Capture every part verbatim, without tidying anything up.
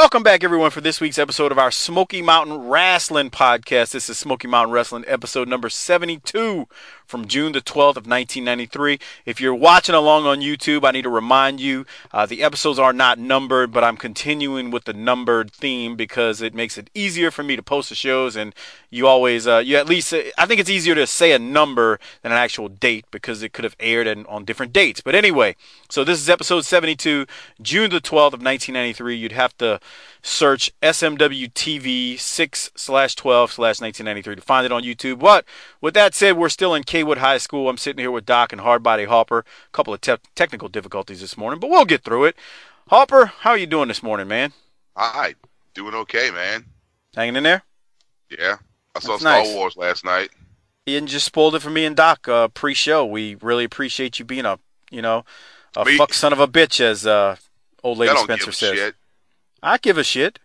Welcome back, everyone, for this week's episode of our Smoky Mountain Wrestling podcast. This is Smoky Mountain Wrestling episode number seventy-two from June the twelfth of nineteen ninety-three. If you're watching along on YouTube, I need to remind you uh, the episodes are not numbered, but I'm continuing with the numbered theme because it makes it easier for me to post the shows, and you always, uh, you at least, uh, I think it's easier to say a number than an actual date because it could have aired in, on different dates. But anyway, so this is episode seventy-two, June the twelfth of nineteen ninety-three. You'd have to search S M W T V six slash twelve slash nineteen ninety-three to find it on YouTube. But with that said, we're still in Kaywood High School. I'm sitting here with Doc and Hardbody Hopper. A couple of te- technical difficulties this morning, but we'll get through it. Hopper, how are you doing this morning, man? Hi, doing okay, man. Hanging in there? Yeah, I saw That's Star nice. Wars last night. Ian just spoiled it for me and Doc uh, pre-show. We really appreciate you being a, you know, a Me- fuck son of a bitch, as uh, old lady I don't Spencer give a says. shit. I give a shit.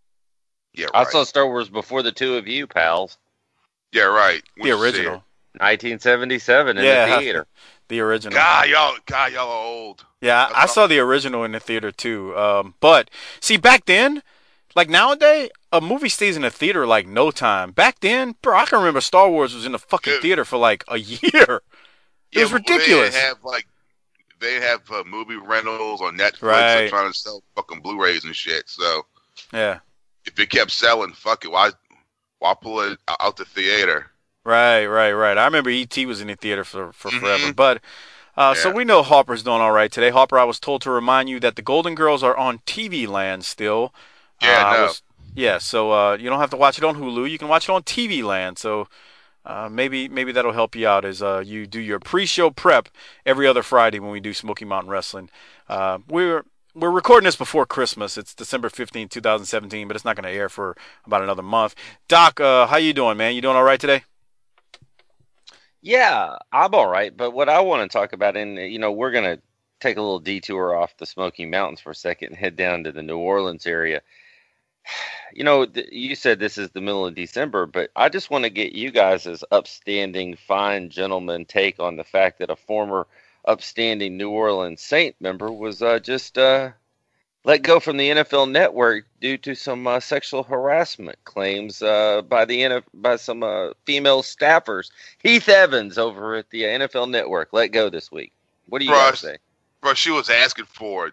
Yeah, I right. saw Star Wars before the two of you, pals. Yeah, right. The original. nineteen seventy-seven in Yeah. the theater. The original. God, y'all, God, y'all are old. Yeah, I, I saw the original in the theater too. Um, but see, back then, like nowadays, a movie stays in the theater like no time. Back then, bro, I can remember Star Wars was in the fucking Yeah. theater for like a year. It Yeah, was well, ridiculous. They have like, they have uh, movie rentals on Netflix. Right. They're trying to sell fucking Blu-rays and shit. So Yeah, if it kept selling, fuck it. Why, why pull it out the theater? right, right, right. I remember E T was in the theater for, for Mhm. forever. But uh, so Yeah. we know Hopper's doing all right today. Hopper, I was told to remind you that the Golden Girls are on T V Land still. Yeah, Uh, I no. was- yeah, so uh, you don't have to watch it on Hulu. You can watch it on T V Land. So uh, maybe maybe that'll help you out as uh, you do your pre-show prep every other Friday when we do Smoky Mountain Wrestling. Uh, we're we're recording this before Christmas. It's December fifteenth, twenty seventeen, but it's not going to air for about another month. Doc, uh, how you doing, man? You doing all right today? Yeah, I'm all right. But what I want to talk about, and you know, we're going to take a little detour off the Smoky Mountains for a second and head down to the New Orleans area. You know, th- you said this is the middle of December, but I just want to get you guys' upstanding, fine gentleman take on the fact that a former upstanding New Orleans Saint member was uh, just uh, let go from the N F L Network due to some uh, sexual harassment claims uh, by the N F- by some uh, female staffers. Heath Evans over at the N F L Network let go this week. What do you Bruh, guys say? Bro, she was asking for it.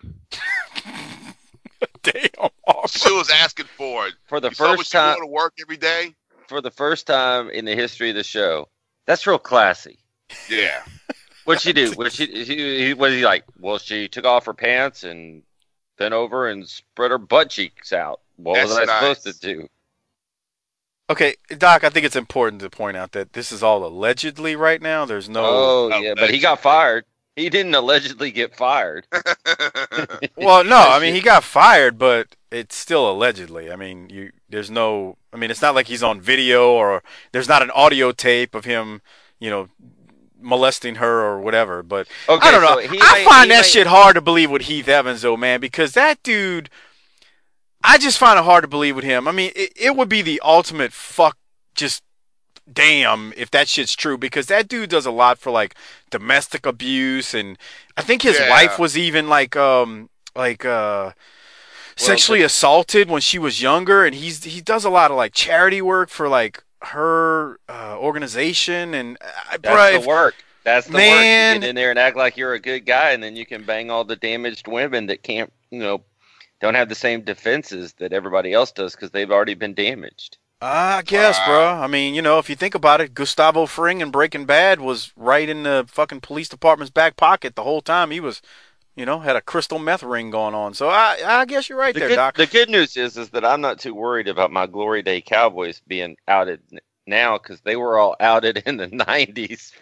Damn, Hopper. She was asking for it. For the You saw what first she time, going to work every day? for the first time in the history of the show, that's real classy. Yeah. What'd she do? What she, she he, was he like? Well, she took off her pants and bent over and spread her butt cheeks out. What was I That's supposed nice. to do? Okay, Doc, I think it's important to point out that this is all allegedly right now. There's no. Oh, Oh, yeah, but he got allegedly. fired. He didn't allegedly get fired. Well, no, I mean he got fired, but it's still allegedly. I mean, you there's no. I mean, it's not like he's on video or there's not an audio tape of him, you know, molesting her or whatever. But Okay, I don't know. so he I may- find he that may- shit hard to believe with Heath Evans, though, man, because that dude. I just find it hard to believe with him. I mean, it, it would be the ultimate fuck. Just damn if that shit's true, because that dude does a lot for like domestic abuse, and I think his Yeah. wife was even like um like uh sexually the- assaulted when she was younger, and he's he does a lot of like charity work for like her uh, organization, and uh, That's bruh, the if- work. That's the Man. work. You get in there and act like you're a good guy, and then you can bang all the damaged women that can't, you know, don't have the same defenses that everybody else does because they've already been damaged. I guess, Wow. bro. I mean, you know, if you think about it, Gustavo Fring in Breaking Bad was right in the fucking police department's back pocket the whole time. He was, you know, had a crystal meth ring going on. So I, I guess you're right The there, good, Doc. the good news is, is that I'm not too worried about my Glory Day Cowboys being outed n- now because they were all outed in the nineties.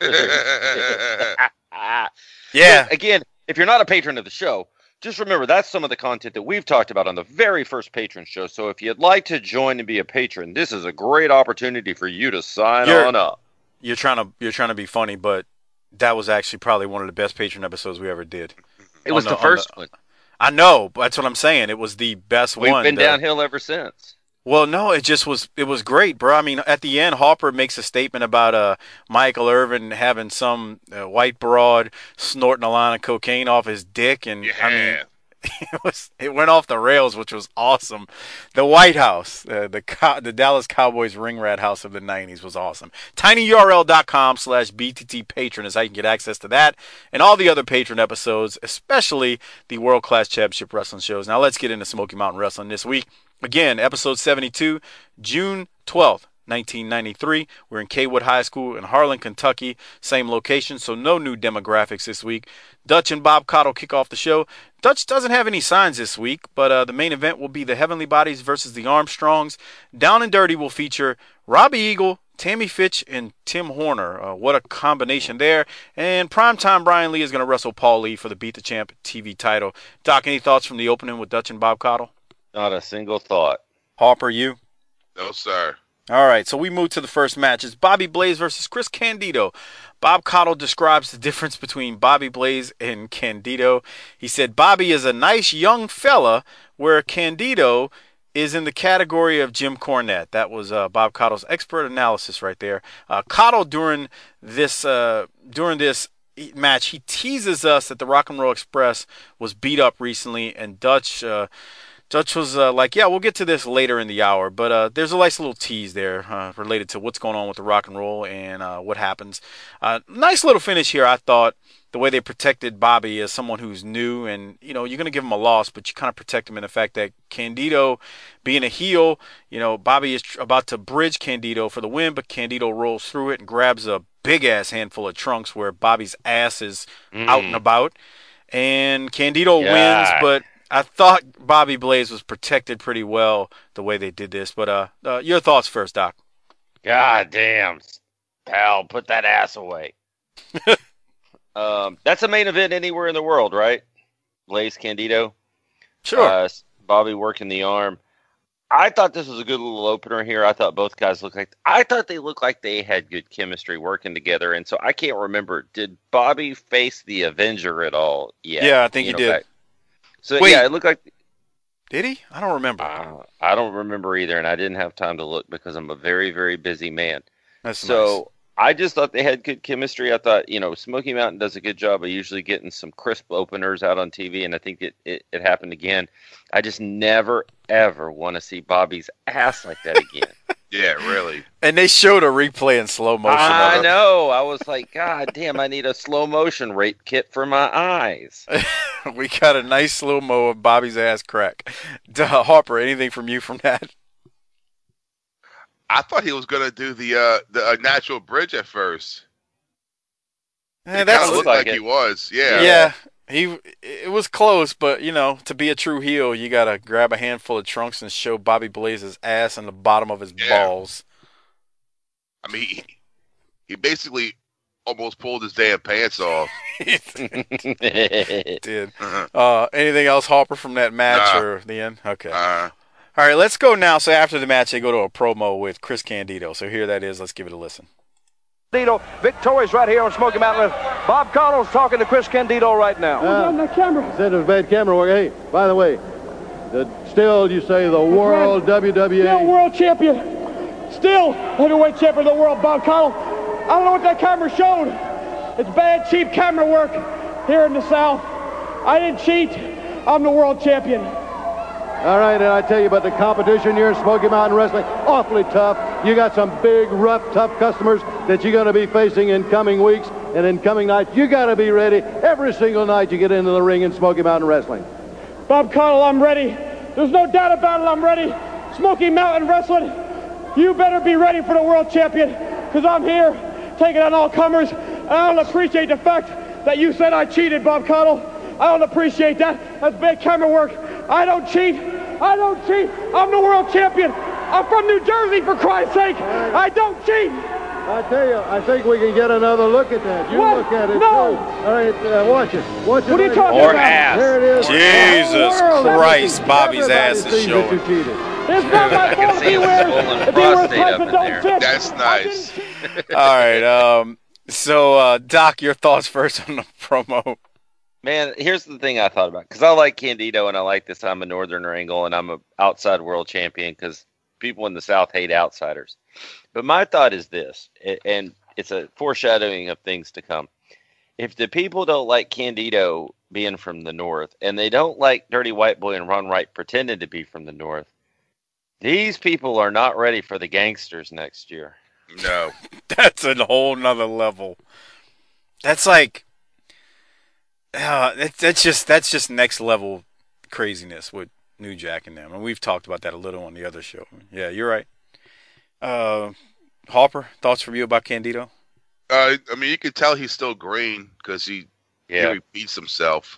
Yeah, Look, again, if you're not a patron of the show, just remember that's some of the content that we've talked about on the very first patron show. So if you'd like to join and be a patron, this is a great opportunity for you to sign You're- on up. you're trying to you're trying to be funny, but that was actually probably one of the best patron episodes we ever did. It was on the, the- on first the- one. I know, but that's what I'm saying. It was the best We've one. been The- downhill ever since. Well, no, it just was. It was great, bro. I mean, at the end, Harper makes a statement about uh Michael Irvin having some uh, white broad snorting a line of cocaine off his dick, and I mean, Yeah. it was it went off the rails, which was awesome. The White House, uh, the Co- the Dallas Cowboys ring rat house of the nineties was awesome. tinyurl.com slash BTT patron is how you can get access to that and all the other patron episodes, especially the World Class Championship Wrestling shows. Now let's get into Smoky Mountain Wrestling this week. Again, episode seventy-two, June twelfth. nineteen ninety-three. We're in Kaywood High School in Harlan, Kentucky. Same location, so no new demographics this week. Dutch and Bob Caudle kick off the show. Dutch doesn't have any signs this week, but uh, the main event will be the Heavenly Bodies versus the Armstrongs. Down and Dirty will feature Robbie Eagle, Tammy Fitch, and Tim Horner. Uh, what a combination there. And primetime Brian Lee is going to wrestle Paul Lee for the Beat the Champ T V title. Doc, any thoughts from the opening with Dutch and Bob Caudle? Not a single thought. Harper, you? No, sir. All right, so we move to the first match. It's Bobby Blaze versus Chris Candido. Bob Caudle describes the difference between Bobby Blaze and Candido. He said Bobby is a nice young fella, where Candido is in the category of Jim Cornette. That was uh, Bob Caudle's expert analysis right there. Uh, Caudle during this uh, during this match, he teases us that the Rock and Roll Express was beat up recently, and Dutch. Uh, Dutch was uh, like, yeah, we'll get to this later in the hour, but uh, there's a nice little tease there uh, related to what's going on with the Rock and Roll and uh, what happens. Uh, nice little finish here, I thought. The way they protected Bobby as someone who's new, and you know you're going to give him a loss, but you kind of protect him in the fact that Candido, being a heel, you know Bobby is tr- about to bridge Candido for the win, but Candido rolls through it and grabs a big ass handful of trunks where Bobby's ass is mm. out and about, and Candido yeah. wins, but I thought Bobby Blaze was protected pretty well the way they did this. But uh, uh your thoughts first, Doc. God damn, pal, put that ass away. Um, that's a main event anywhere in the world, right? Blaze Candido. Sure. Uh, Bobby working the arm. I thought this was a good little opener here. I thought both guys looked like I thought they looked like they had good chemistry working together. And so I can't remember. Did Bobby face the Avenger at all? Yeah. Yeah, I think you he know, did. Back. So Wait, yeah, it looked like. Did he? I don't remember. Uh, I don't remember either, and I didn't have time to look because I'm a very, very busy man. That's so. Nice. I just thought they had good chemistry. I thought, you know, Smoky Mountain does a good job of usually getting some crisp openers out on T V, and I think it, it, it happened again. I just never, ever want to see Bobby's ass like that again. Yeah, really. And they showed a replay in slow motion. I know. I was like, God damn, I need a slow motion rape kit for my eyes. We got a nice slow-mo of Bobby's ass crack. Duh, Harper, anything from you from that? I thought he was gonna do the uh, the uh, natural bridge at first. Eh, it that's kind of looked like like, it. he was, yeah. Yeah, he. It was close, but you know, to be a true heel, you gotta grab a handful of trunks and show Bobby Blaze's ass and the bottom of his Yeah. balls. I mean, he, he basically almost pulled his damn pants off. He did. Uh, anything else, Harper, from that match Nah. or the end? Okay. Uh, All right, let's go now. So after the match, they go to a promo with Chris Candido. So here that is. Let's give it a listen. Candido, victorious right here on Smoky Mountain. Bob Caudle's talking to Chris Candido right now. Uh, on the camera. Said it was bad camera work. Hey, by the way, the, still you say the world W W E. Still world champion. Still heavyweight champion of the world, Bob Caudle. I don't know what that camera showed. It's bad, cheap camera work here in the South. I didn't cheat. I'm the world champion. All right, and I tell you about the competition here in Smoky Mountain Wrestling. Awfully tough. You got some big, rough, tough customers that you're going to be facing in coming weeks and in coming nights. You got to be ready every single night you get into the ring in Smoky Mountain Wrestling. Bob Caudle, I'm ready. There's no doubt about it, I'm ready. Smoky Mountain Wrestling, you better be ready for the world champion, because I'm here taking on all comers. I don't appreciate the fact that you said I cheated, Bob Caudle. I don't appreciate that. That's bad camera work. I don't cheat. I don't cheat. I'm the world champion. I'm from New Jersey, for Christ's sake. I don't cheat. I tell you, I think we can get another look at that. You What? look at it. No. Too. All right, uh, watch it. Watch it. What are you right talking here. Or about? ass. There it is. Jesus The world, Christ, everybody- Bobby's everybody ass is sees that showing. you cheated. It's not my I can fault if see he the wears, swollen if he wears prostate pants up that in don't there. fit. That's I nice. didn't- All right. Um. So, uh, Doc, your thoughts first on the promo. Man, here's the thing I thought about, because I like Candido and I like this. I'm a Northerner angle and I'm a outside world champion because people in the South hate outsiders. But my thought is this, and it's a foreshadowing of things to come. If the people don't like Candido being from the North, and they don't like Dirty White Boy and Ron Wright pretending to be from the North. These people are not ready for the gangsters next year. No. That's a whole nother level. That's like, uh, it, that's just that's just next level craziness with New Jack and them, and we've talked about that a little on the other show. Yeah, you're right. Uh, Harper, thoughts from you about Candido? Uh, I mean, you can tell he's still green because he, Yeah. he repeats himself.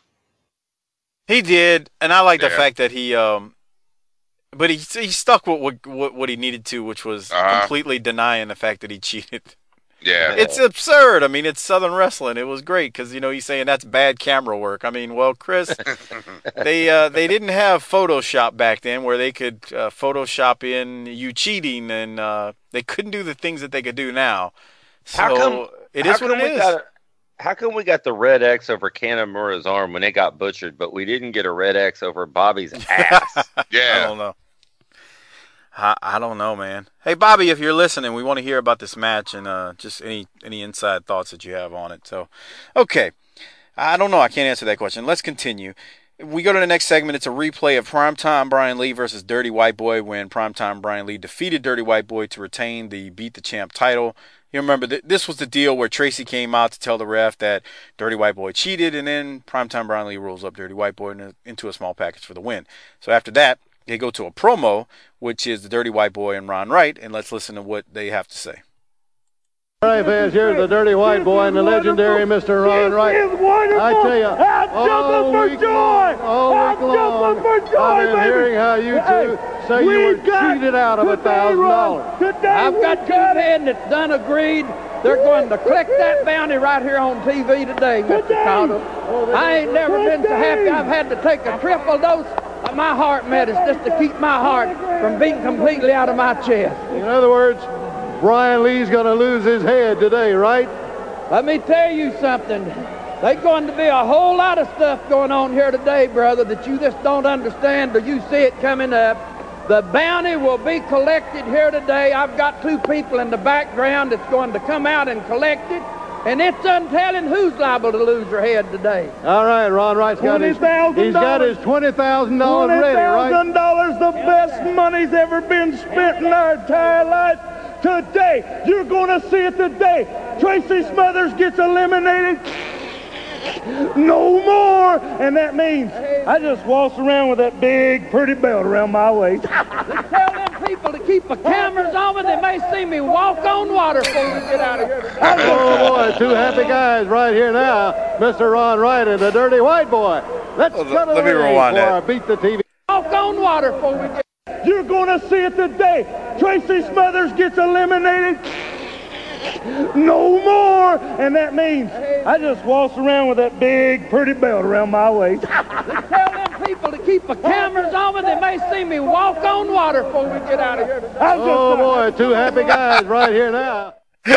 He did, and I like the Yeah. fact that he, um, but he he stuck with what what, what he needed to, which was Uh-huh. completely denying the fact that he cheated. Yeah. It's absurd. I mean, it's Southern wrestling. It was great because, you know, he's saying that's bad camera work. I mean, well, Chris, they uh, they didn't have Photoshop back then where they could uh, Photoshop in you cheating, and uh, they couldn't do the things that they could do now. So How come- it How is what come it we is. got a- How come we got the red X over Kanemaru's arm when it got butchered, but we didn't get a red X over Bobby's ass? I Yeah. don't know. I, I don't know, man. Hey, Bobby, if you're listening, we want to hear about this match and uh, just any any inside thoughts that you have on it. So, okay. I don't know. I can't answer that question. Let's continue. We go to the next segment. It's a replay of Primetime Brian Lee versus Dirty White Boy when Primetime Brian Lee defeated Dirty White Boy to retain the Beat the Champ title. You remember, th- this was the deal where Tracy came out to tell the ref that Dirty White Boy cheated, and then Primetime Brian Lee rolls up Dirty White Boy in a, into a small package for the win. So after that, they go to a promo, which is the Dirty White Boy and Ron Wright, and let's listen to what they have to say. All right, fans, here's the Dirty White Boy and the legendary Mister Ron Wright. This is wonderful. I tell you, I'm jumping for week joy. long, all I'm week long, jumping for joy, I've been baby. hearing how you two Hey, say you we've were got cheated out of a today, thousand Ron, dollars. Today I've we got two got it. men that's done agreed. They're going to collect that bounty right here on T V today, Mister Today. Cotto. I ain't never been so happy. I've had to take a triple dose of my heart medicine just to keep my heart from beating completely out of my chest. In other words, Brian Lee's going to lose his head today, right? Let me tell you something. There's going to be a whole lot of stuff going on here today, brother, that you just don't understand or you see it coming up. The bounty will be collected here today. I've got two people in the background that's going to come out and collect it. And it's untelling who's liable to lose their head today. All right, Ron Wright's got his, twenty thousand he's got his twenty thousand dollars Twenty ready, right? thousand dollars, the best money's ever been spent in our entire life. Today, you're going to see it today. Tracy Smothers gets eliminated. No more, and that means I just waltz around with that big, pretty belt around my waist. Tell them people to keep the cameras on, and they may see me walk on water before we get out of here. Oh, boy, two happy guys right here now. Mister Ron Wright and the Dirty White Boy. Let's Oh, cut let me it rewind for that. our Beat the T V. Walk on water before we get. You're going to see it today. Tracy Smothers gets eliminated. No more, and that means I just waltz around with that big, pretty belt around my waist. Tell them people to keep the cameras on, and they may see me walk on water before we get out of here. I'm just Oh, boy, two happy guys right here now.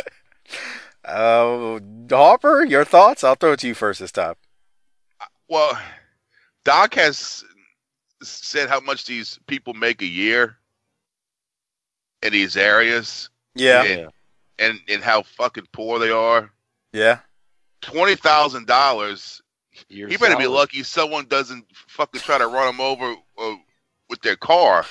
Uh, Harper, your thoughts? I'll throw it to you first this time. Well, Doc has said how much these people make a year in these areas. Yeah, And, and, and how fucking poor they are. yeah. twenty thousand dollars. You're He better be solid. lucky someone doesn't fucking try to run him over uh, with their car.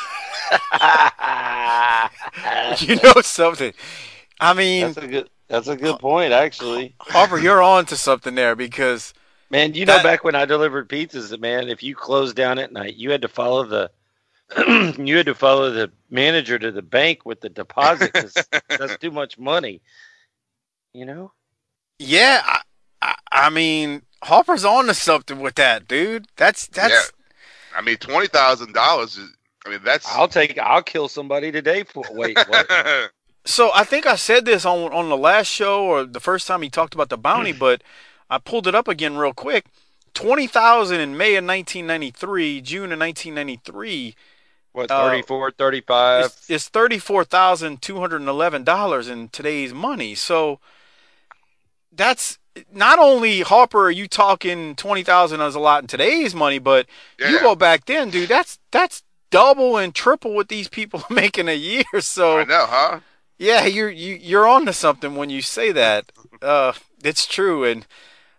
You know something? I mean, That's a good. That's a good point, actually. Harper, you're on to something there because Man, you know, That- back when I delivered pizzas, man, if you closed down at night, you had to follow the you had to follow the manager to the bank with the deposit. 'Cause that's too much money. You know. yeah, I, I, I mean, Harper's on to something with that, dude. That's that's. Yeah. I mean, twenty thousand dollars is. I mean, that's. I'll take. I'll kill somebody today for. Wait, what? So I think I said this on on the last show or the first time he talked about the bounty, but I pulled it up again real quick. Twenty thousand in May of nineteen ninety three, June of nineteen ninety three. What? Uh, thirty-four, thirty-five. It's, it's thirty four thousand two hundred and eleven dollars in today's money. So that's not only Harper. Are you talking twenty thousand as a lot in today's money, but you Yeah. go back then, dude. That's that's double and triple what these people are making a year. So I know, huh? yeah, you're you, you're on to something when you say that. Uh, it's true, and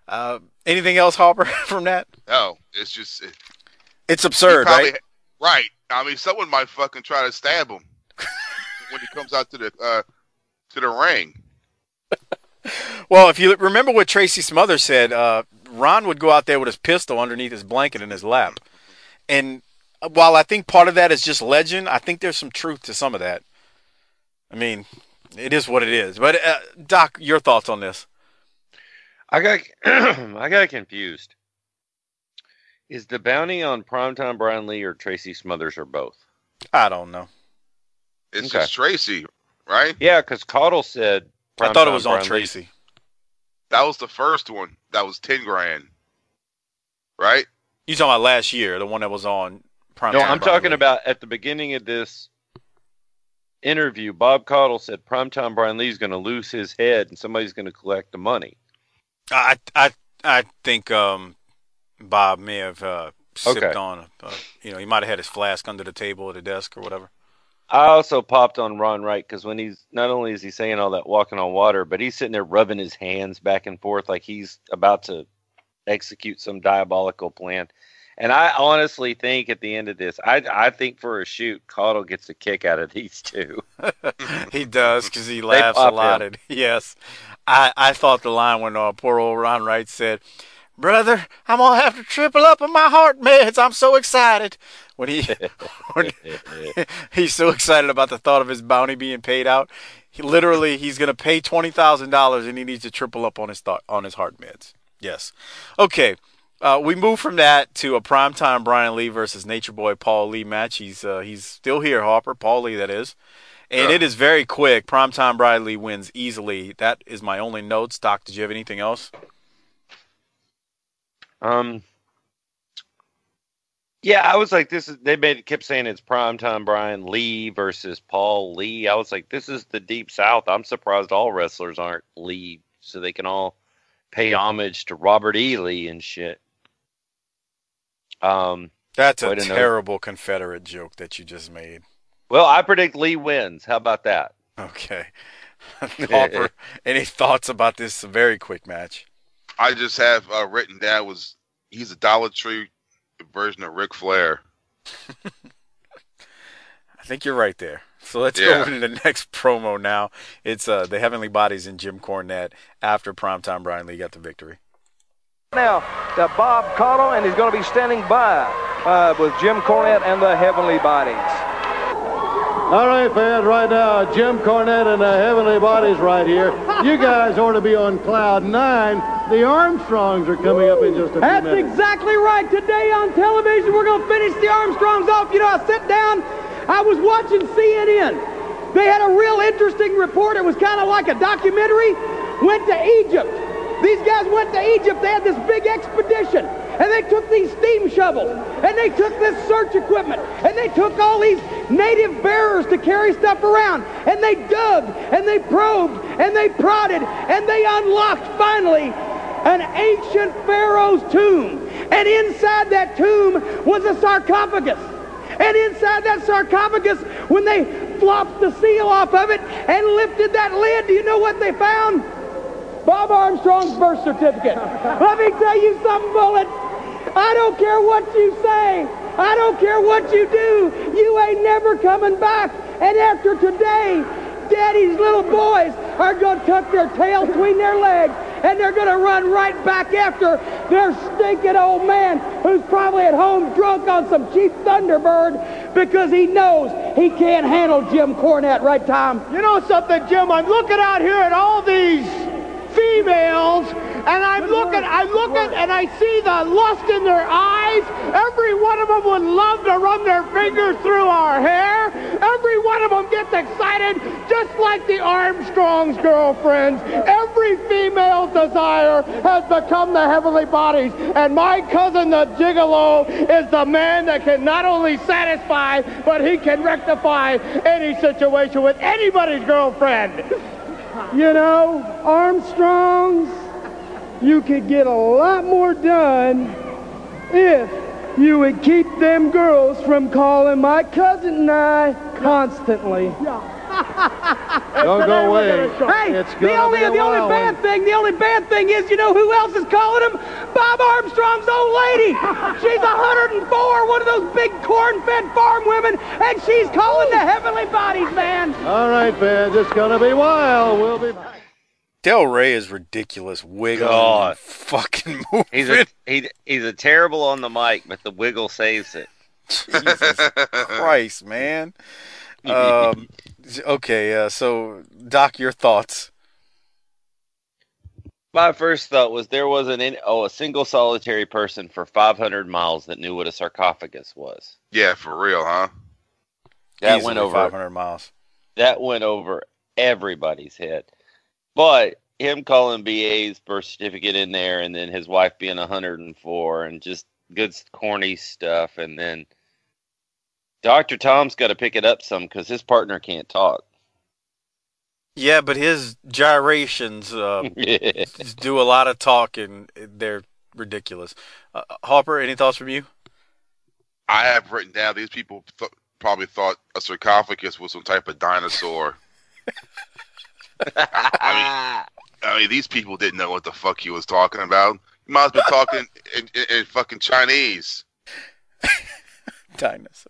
Uh, anything else, Harper, from that? No, it's just it, it's absurd, probably, right? Right. I mean, someone might fucking try to stab him when he comes out to the uh, to the ring. Well, if you remember what Tracy Smothers said, uh, Ron would go out there with his pistol underneath his blanket in his lap. And while I think part of that is just legend, I think there's some truth to some of that. I mean, it is what it is. But, uh, Doc, your thoughts on this? I got I got confused. Is the bounty on Primetime Brian Lee or Tracy Smothers or both? I don't know. It's Okay. just Tracy, right? Yeah, because Caudle said I thought it Primetime was on Brian Lee. Tracy. That was the first one. That was ten grand, right? You talking about last year, the one that was on Primetime No, I'm Brian talking Lee. about at the beginning of this interview, Bob Caudle said Primetime Brian Lee's going to lose his head and somebody's going to collect the money. I I I think um, Bob may have uh, sipped Okay. on. Uh, you know, he might have had his flask under the table at the desk or whatever. I also popped on Ron Wright because when he's not only is he saying all that walking on water, but he's sitting there rubbing his hands back and forth like he's about to execute some diabolical plan. And I honestly think at the end of this, I I think for a shoot, Caudle gets a kick out of these two. He does because he laughs a pop lot. him. At, yes, I I thought the line when uh, poor old Ron Wright said, "Brother, I'm gonna have to triple up on my heart meds. I'm so excited." When he when he's so excited about the thought of his bounty being paid out, he literally he's gonna pay twenty thousand dollars and he needs to triple up on his thought on his heart meds. Yes, okay. Uh, we move from that to a primetime Brian Lee versus Nature Boy Paul Lee match. He's uh, he's still here, Harper. Paul Lee, that is. And Yeah. it is very quick. Primetime Brian Lee wins easily. That is my only notes. Doc, did you have anything else? Um. Yeah, I was like, this is. They made kept saying it's Primetime Brian Lee versus Paul Lee. I was like, this is the Deep South. I'm surprised all wrestlers aren't Lee, so they can all pay homage to Robert E. Lee and shit. Um. That's a Way to know. terrible Confederate joke that you just made. Well, I predict Lee wins. How about that? Okay. Harper, any thoughts about this very quick match? I just have uh, written down was he's a Dollar Tree version of Ric Flair. I think you're right there. So let's Yeah. go into the next promo now. It's uh, the Heavenly Bodies and Jim Cornette after Primetime Brian Lee got the victory. Now to Bob Caudle, and he's going to be standing by uh, with Jim Cornette and the Heavenly Bodies. All right, fans, right now, Jim Cornette and the Heavenly Bodies right here. You guys ought to be on cloud nine. The Armstrongs are coming up in just a few That's minutes. exactly right. Today on television, we're going to finish the Armstrongs off. You know, I sat down, I was watching C N N. They had a real interesting report. It was kind of like a documentary. Went to Egypt. These guys went to Egypt. They had this big expedition. And they took these steam shovels. And they took this search equipment. And they took all these native bearers to carry stuff around. And they dug. And they probed. And they prodded. And they unlocked, finally, an ancient pharaoh's tomb. And inside that tomb was a sarcophagus. And inside that sarcophagus, when they flopped the seal off of it and lifted that lid, do you know what they found? Bob Armstrong's birth certificate. Let me tell you something, Bullet. I don't care what you say. I don't care what you do. You ain't never coming back. And after today, Daddy's little boys are going to tuck their tail between their legs, and they're going to run right back after their stinking old man who's probably at home drunk on some cheap Thunderbird because he knows he can't handle Jim Cornette. Right, Tom? You know something, Jim? I'm looking out here at all these females, and I'm looking, I'm looking, and I see the lust in their eyes. Every one of them would love to run their fingers through our hair. Every one of them gets excited, just like the Armstrongs' girlfriends. Every female desire has become the Heavenly Bodies, and my cousin, the Gigolo, is the man that can not only satisfy, but he can rectify any situation with anybody's girlfriend. You know, Armstrongs, you could get a lot more done if you would keep them girls from calling my cousin and I constantly. Don't go away. Hey, It's the gonna only be a the only wild bad one. thing, the only bad thing is, you know who else is calling him? Bob Armstrong's old lady. She's one hundred four, one of those big corn-fed farm women, and she's calling the heavenly bodies, man. All right, fans, it's gonna be wild. We'll be back. Del Rey is ridiculous. Wiggling God. and fucking moving. He's a he, he's a terrible on the mic, but the wiggle saves it. Jesus Christ, man. Um, okay, uh, so Doc, your thoughts? My first thought was there wasn't any, oh a single solitary person for five hundred miles that knew what a sarcophagus was. Yeah, for real, huh? That Easily went over five hundred miles. that went over everybody's head. But him calling B A's birth certificate in there, and then his wife being one hundred four, and just good corny stuff, and then Doctor Tom's got to pick it up some because his partner can't talk. Yeah, but his gyrations uh, do a lot of talking. They're ridiculous. Uh, Hopper, any thoughts from you? I have written down these people th- probably thought a sarcophagus was some type of dinosaur. I mean, I mean, these people didn't know what the fuck he was talking about. He might have been talking in, in, in fucking Chinese. Dinosaur.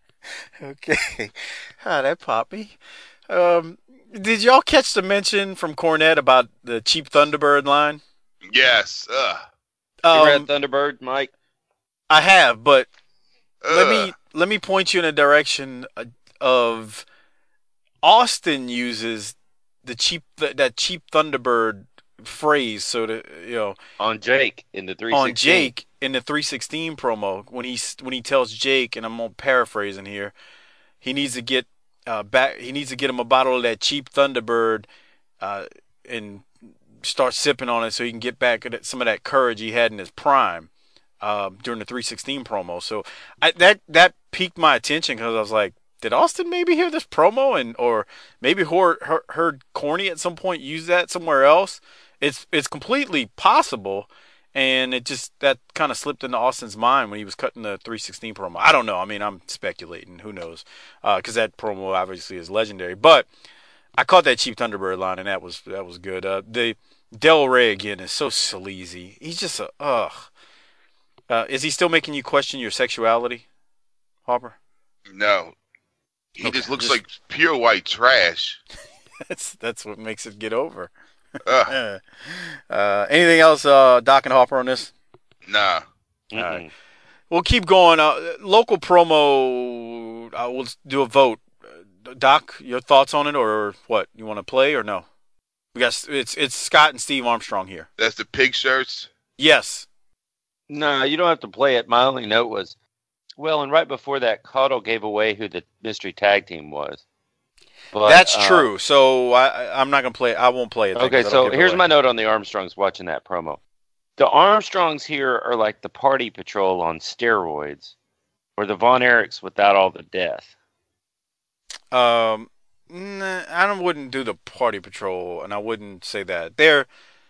Okay. Ah, that popped me. Um, did y'all catch the mention from Cornette about the cheap Thunderbird line? Yes. Ugh. You read Um, Thunderbird, Mike? I have, but Ugh. let me let me point you in a direction of Austin uses the cheap that cheap Thunderbird phrase, so to you know On Jake in the three sixteen. on Jake in the three sixteen promo when he when he tells Jake, and I'm gonna paraphrasing here, he needs to get uh, back. He needs to get him a bottle of that cheap Thunderbird, uh, and start sipping on it so he can get back at some of that courage he had in his prime uh, during the three sixteen promo. So I, that that piqued my attention because I was like, did Austin maybe hear this promo and or maybe heard, heard, heard Corny at some point use that somewhere else? It's it's completely possible, and it just that kind of slipped into Austin's mind when he was cutting the three sixteen promo. I don't know. I mean, I'm speculating. Who knows? Because uh, that promo obviously is legendary. But I caught that cheap Thunderbird line, and that was that was good. Uh, the Del Rey again is so sleazy. He's just a ugh. Uh, is he still making you question your sexuality, Hopper? No. He Okay, just looks just- like pure white trash. That's that's what makes it get over. Ugh. uh, anything else, uh, Doc and Hopper, on this? Nah. Mm-mm. All right. We'll keep going. Uh, local promo. Uh, we'll do a vote. Uh, Doc, your thoughts on it, or what? You want to play or no? We got it's it's Scott and Steve Armstrong here. That's the pig shirts. Yes. No, you don't have to play it. My only note was, well, and right before that, Caudle gave away who the mystery tag team was. But, That's uh, true. So I, I- I'm not gonna play. I won't play it. then, Okay, 'cause I don't so give it here's away. my note on the Armstrongs watching that promo. The Armstrongs here are like the Party Patrol on steroids, or the Von Erichs without all the death. Um, nah, I don't, wouldn't do the Party Patrol, and I wouldn't say that. They're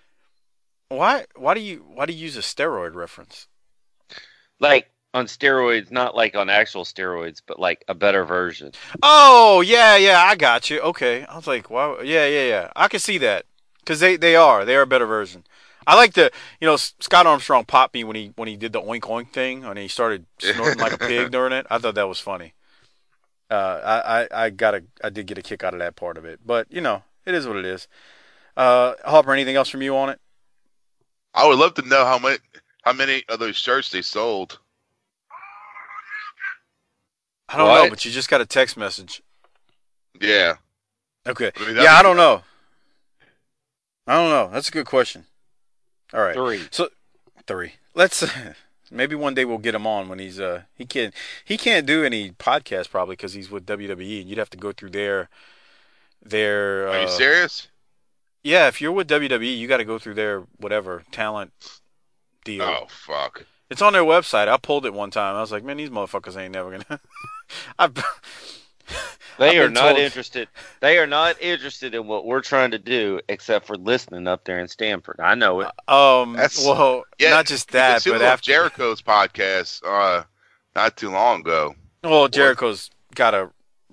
why? Why do you why do you use a steroid reference? Like on steroids, not like on actual steroids, but like a better version. Oh yeah, yeah, I got you. Okay, I was like, wow, yeah, yeah, yeah. I can see that because they they are they are a better version. I like the you know S- Scott Armstrong popped me when he when he did the oink oink thing and he started snorting like a pig during it. I thought that was funny. Uh, I, I I got a I did get a kick out of that part of it, but you know it is what it is. Uh, Hopper, anything else from you on it? I would love to know how many how many of those shirts they sold. I don't know, What? but you just got a text message. Yeah. Okay. I mean, that Yeah, would I be- don't know. I don't know. That's a good question. All right. Three. So three. Let's maybe one day we'll get him on when he's uh he can't he can't do any podcasts probably because he's with W W E and you'd have to go through their their. Are you uh, serious? Yeah, if you're with W W E, you got to go through their whatever talent deal. Oh fuck. It's on their website. I pulled it one time. I was like, man, these motherfuckers ain't never gonna. I've, They I've are been not told- interested. They are not interested in what we're trying to do, except for listening up there in Stanford. I know it. Um. That's- well, Yeah. not just you that, listened but to after. Jericho's podcast uh not too long ago. Well, Jericho's got a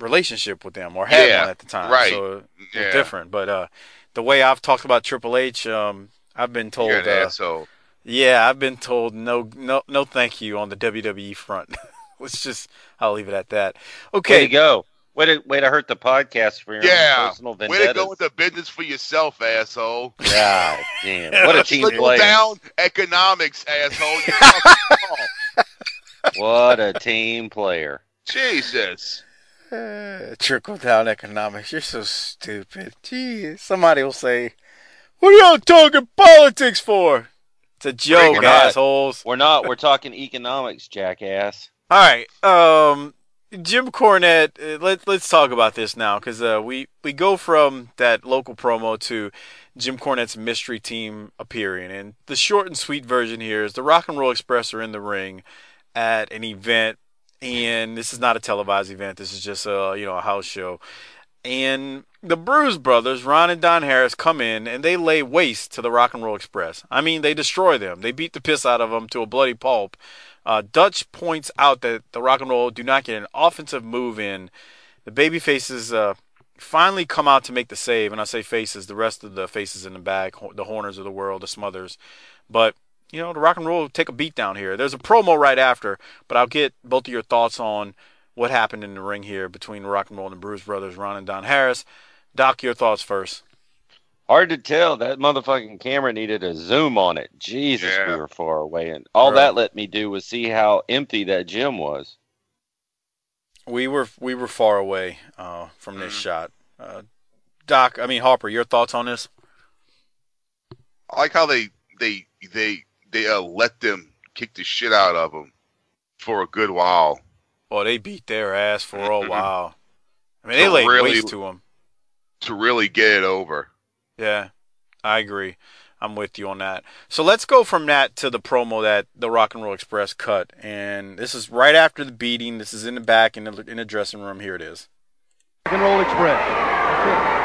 relationship with them or had Yeah, one at the time. right. So it was Yeah. different. But uh, the way I've talked about Triple H, um, I've been told, You're an uh, asshole. yeah, I've been told no, no, no, thank you on the W W E front. Let's just, I'll leave it at that. Way Okay. to go. Way to, way to hurt the podcast for your Yeah. own personal Way vendettas. to go into business for yourself, asshole. God damn. What a team Trickle player. down economics, asshole. You fucking small. What a team player. Jesus. Uh, trickle down economics. You're so stupid. Gee, somebody will say, "What are y'all talking politics for?" It's a joke, We're not. assholes. We're not. We're talking economics, jackass. All right, um, Jim Cornette. Uh, let Let's talk about this now, because uh, we we go from that local promo to Jim Cornette's mystery team appearing, and the short and sweet version here is the Rock and Roll Express are in the ring at an event, and this is not a televised event. This is just a you know a house show, and the Bruise Brothers, Ron and Don Harris, come in and they lay waste to the Rock and Roll Express. I mean, they destroy them. They beat the piss out of them to a bloody pulp. Uh, Dutch points out that the Rock and Roll do not get an offensive move in. The baby faces uh, finally come out to make the save, and I say faces, the rest of the faces in the back, the Horners of the world, the Smothers, but. You know, the Rock and Roll take a beat down here. There's a promo right after, but I'll get both of your thoughts on what happened in the ring here between Rock and Roll and the Bruise Brothers, Ron and Don Harris. Doc, your thoughts first. Hard to tell. That motherfucking camera needed a zoom on it. Jesus, Yeah. we were far away. And all Right. that let me do was see how empty that gym was. We were we were far away uh, from this shot. Uh, Doc, I mean Harper, your thoughts on this? I like how they they they they uh, let them kick the shit out of them for a good while. Oh, they beat their ass for a Mhm. while. I mean, they To laid really- waste to them. To really get it over. Yeah, I agree. I'm with you on that. So let's go from that to the promo that the Rock and Roll Express cut, and this is right after the beating. This is in the back in the in the dressing room. Here it is. Rock and Roll Express.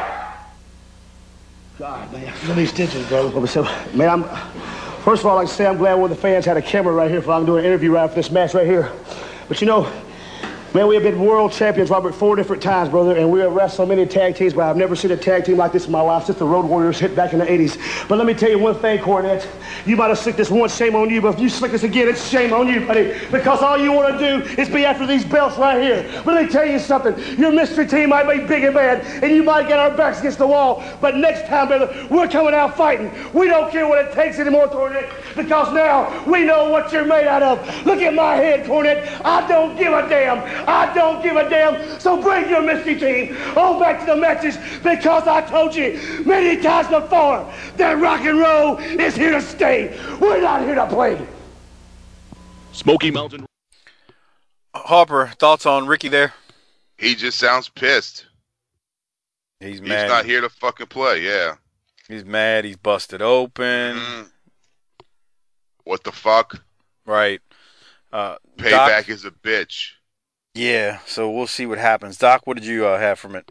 God, man, so many stitches, bro. Well, so, man, I'm, first of all, I'd like to say I'm glad one of the fans had a camera right here for I can do an interview right after this match right here. But you know, man, we have been world champions, Robert, four different times, brother, and we have wrestled so many tag teams, but I've never seen a tag team like this in my life since the Road Warriors hit back in the eighties. But let me tell you one thing, Cornette. You might have slicked this once, shame on you, but if you slick this again, it's shame on you, buddy, because all you want to do is be after these belts right here. But let me tell you something. Your mystery team might be big and bad, and you might get our backs against the wall, but next time, brother, we're coming out fighting. We don't care what it takes anymore, Cornette, because now we know what you're made out of. Look at my head, Cornette. I don't give a damn. I don't give a damn. So bring your mystery team on back to the matches, because I told you many times before that rock and roll is here to stay. We're not here to play. Smoky Mountain. Harper, thoughts on Ricky there? He just sounds pissed. He's He's mad. not here to fucking play, yeah. He's mad. He's busted open. Mm. What the fuck? Right. Uh, Payback Doc, is a bitch. yeah. So we'll see what happens. Doc, what did you uh, have from it?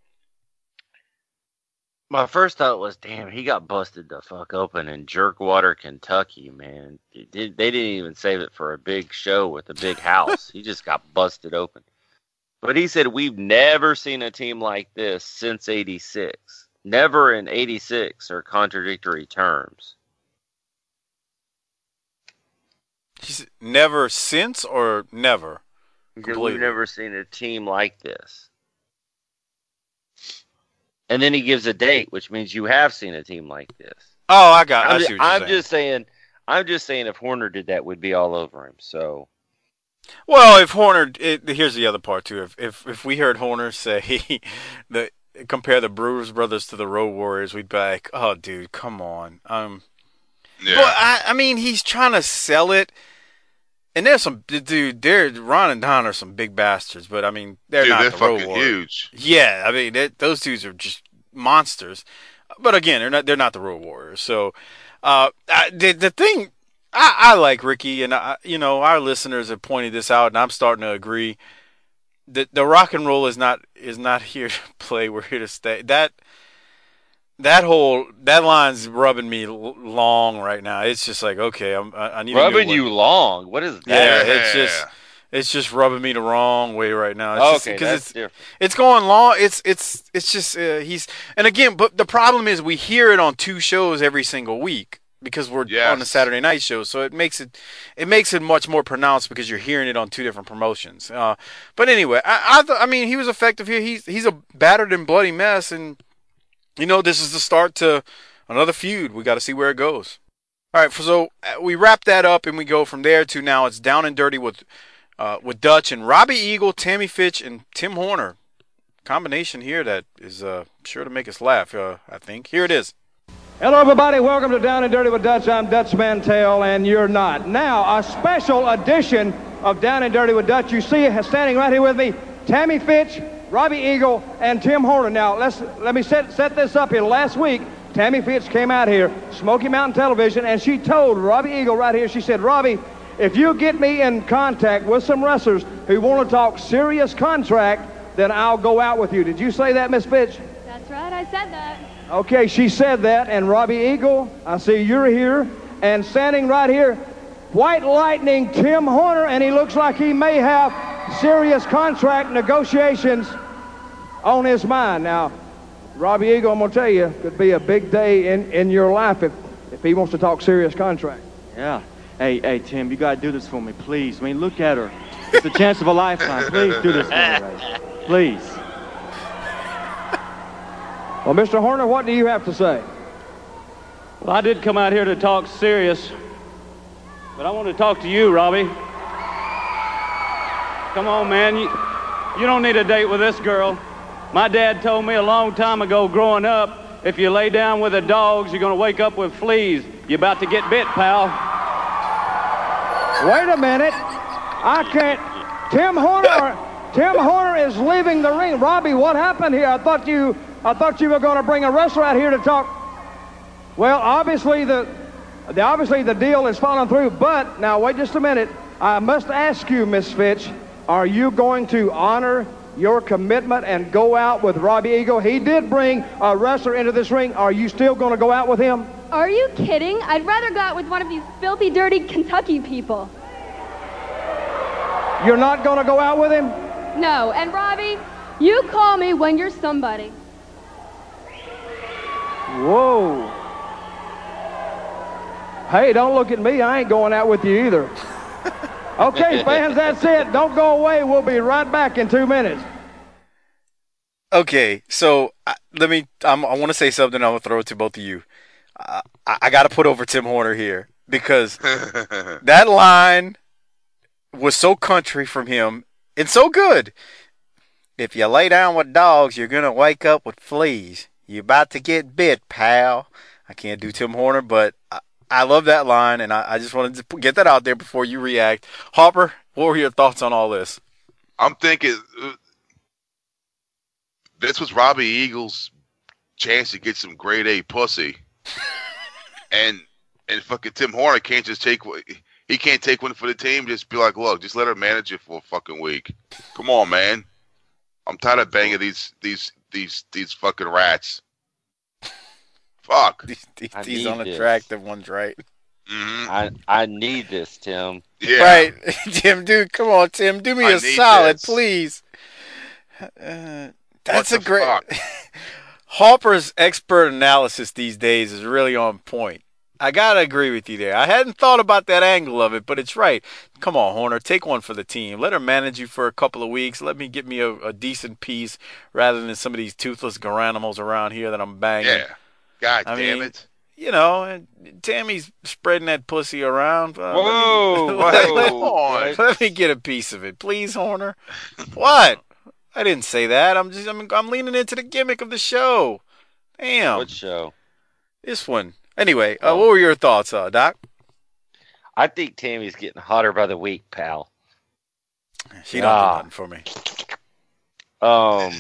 My first thought was, damn, he got busted the fuck open in Jerkwater, Kentucky, man. It did, they didn't even save it for a big show with a big house. He just got busted open. But he said, we've never seen a team like this since eighty-six. Never in eighty-six are contradictory terms. He's never since or never? He said, Completely. we've never seen a team like this. And then he gives a date, which means you have seen a team like this. Oh, I got. I I'm, see just, what you're I'm saying. just saying. I'm just saying, if Horner did that, we'd be all over him. So, Well, if Horner, it, here's the other part too. If if if we heard Horner say the compare the Brewers Brothers to the Road Warriors, we'd be like, oh, dude, come on. Um, Yeah. but I, I mean, he's trying to sell it, and there's some dude. There, Ron and Don are some big bastards, but I mean, they're Dude, not they're the Road fucking Warriors. huge. Yeah, I mean, they, those dudes are just monsters. But again, they're not. They're not the Road Warriors. So, uh, I, the the thing. I, I like Ricky, and I, you know our listeners have pointed this out, and I'm starting to agree. The the rock and roll is not is not here to play. We're here to stay. That that whole that line's rubbing me l- long right now. It's just like, okay, I'm, I, I need rubbing a new you one. long. What is that? Yeah, Yeah. it's just It's just rubbing me the wrong way right now. It's Oh, just, okay, 'cause that's it's, different. it's going long. It's it's it's just uh, he's and again, but the problem is we hear it on two shows every single week because we're Yes. on the Saturday night show, so it makes it it makes it much more pronounced because you're hearing it on two different promotions. Uh, but anyway, I I, th- I mean he was effective here. He's he's a battered and bloody mess, and you know this is the start to another feud. We got to see where it goes. All right, so uh, we wrap that up and we go from there to now it's Down and Dirty with. Uh, with Dutch and Robbie Eagle, Tammy Fitch, and Tim Horner. Combination here that is uh, sure to make us laugh, uh, I think. Here it is. Hello, everybody. Welcome to Down and Dirty with Dutch. I'm Dutch Mantell, and you're not. Now, a special edition of Down and Dirty with Dutch. You see standing right here with me, Tammy Fitch, Robbie Eagle, and Tim Horner. Now, let's let me set, set this up here. Last week, Tammy Fitch came out here, Smoky Mountain Television, and she told Robbie Eagle right here, she said, Robbie, if you get me in contact with some wrestlers who want to talk serious contract, then I'll go out with you. Did you say that, Miss Fitch? That's right, I said that. Okay, she said that, and Robbie Eagle, I see you're here, and standing right here, White Lightning Tim Horner, and he looks like he may have serious contract negotiations on his mind. Now, Robbie Eagle, I'm going to tell you, could be a big day in, in your life if, if he wants to talk serious contract. Yeah. Hey, hey, Tim, you got to do this for me, please. I mean, look at her. It's the chance of a lifetime. Please do this for me, right? Please. Well, Mister Horner, what do you have to say? Well, I did come out here to talk serious, but I want to talk to you, Robbie. Come on, man. You, you don't need a date with this girl. My dad told me a long time ago growing up, if you lay down with the dogs, you're going to wake up with fleas. You're about to get bit, pal. Wait a minute. I can't. Tim Horner. Tim Horner is leaving the ring. Robbie, what happened here? I thought you. I thought you were going to bring a wrestler out here to talk. Well, obviously the, the obviously the deal is falling through. But now, wait just a minute. I must ask you, Miss Fitch, are you going to honor your commitment and go out with Robbie Eagle? He did bring a wrestler into this ring. Are you still going to go out with him? Are you kidding? I'd rather go out with one of these filthy, dirty Kentucky people. You're not going to go out with him? No, and Robbie, you call me when you're somebody. Whoa. Hey, don't look at me. I ain't going out with you either. Okay, fans, that's it. Don't go away. We'll be right back in two minutes. Okay, so uh, let me. I'm, I want to say something. I'm gonna throw it to both of you. Uh, I, I got to put over Tim Horner here because that line was so country from him and so good. If you lay down with dogs, you're gonna wake up with fleas. You're about to get bit, pal. I can't do Tim Horner, but I, I love that line, and I, I just wanted to get that out there before you react. Harper, what were your thoughts on all this? I'm thinking uh, this was Robbie Eagle's chance to get some grade A pussy, and and fucking Tim Horner can't just take he can't take one for the team. Just be like, look, just let her manage it for a fucking week. Come on, man. I'm tired of banging these these these these fucking rats. Fuck. These, these, these unattractive this. ones, right? Mm-hmm. I I need this, Tim. Yeah. Right, Tim. Dude, come on, Tim. Do me I a solid, this. please. Uh, that's a what great. Harper's expert analysis these days is really on point. I gotta agree with you there. I hadn't thought about that angle of it, but it's right. Come on, Horner, take one for the team. Let her manage you for a couple of weeks. Let me get me a, a decent piece rather than some of these toothless garanimals around here that I'm banging. Yeah. God I damn mean, it. You know, Tammy's spreading that pussy around. Uh, Whoa, let, me, whoa. let, let me get a piece of it, please, Horner. What? I didn't say that. I'm just I'm, I'm leaning into the gimmick of the show. Damn. What show? This one. Anyway, uh, Oh. what were your thoughts, uh, Doc? I think Tammy's getting hotter by the week, pal. She don't Ah. do nothing for me. Um,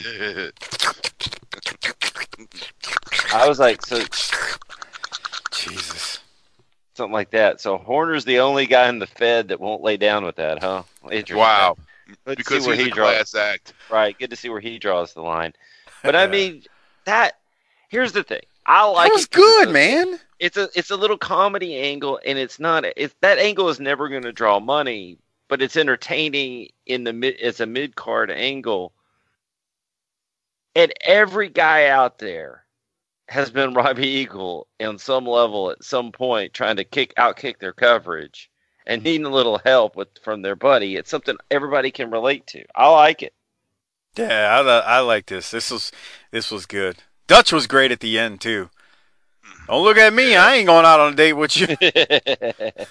I was like, so Jesus. something like that. So Horner's the only guy in the Fed that won't lay down with that, huh? Interesting. Wow. Let's Because see where he's he a draws. class act. Right. Good to see where he draws the line. But I mean, that. Here's the thing. I like That was it 'cause good, it's a, man. It's a it's a little comedy angle, and it's not. It's that angle is never going to draw money, but it's entertaining in the mid as a mid card angle. And every guy out there has been Robbie Eagle on some level at some point, trying to kick out kick their coverage and needing a little help with from their buddy. It's something everybody can relate to. I like it. Yeah, I I like this. This was this was good. Dutch was great at the end too. Don't look at me. I ain't going out on a date with you. It'd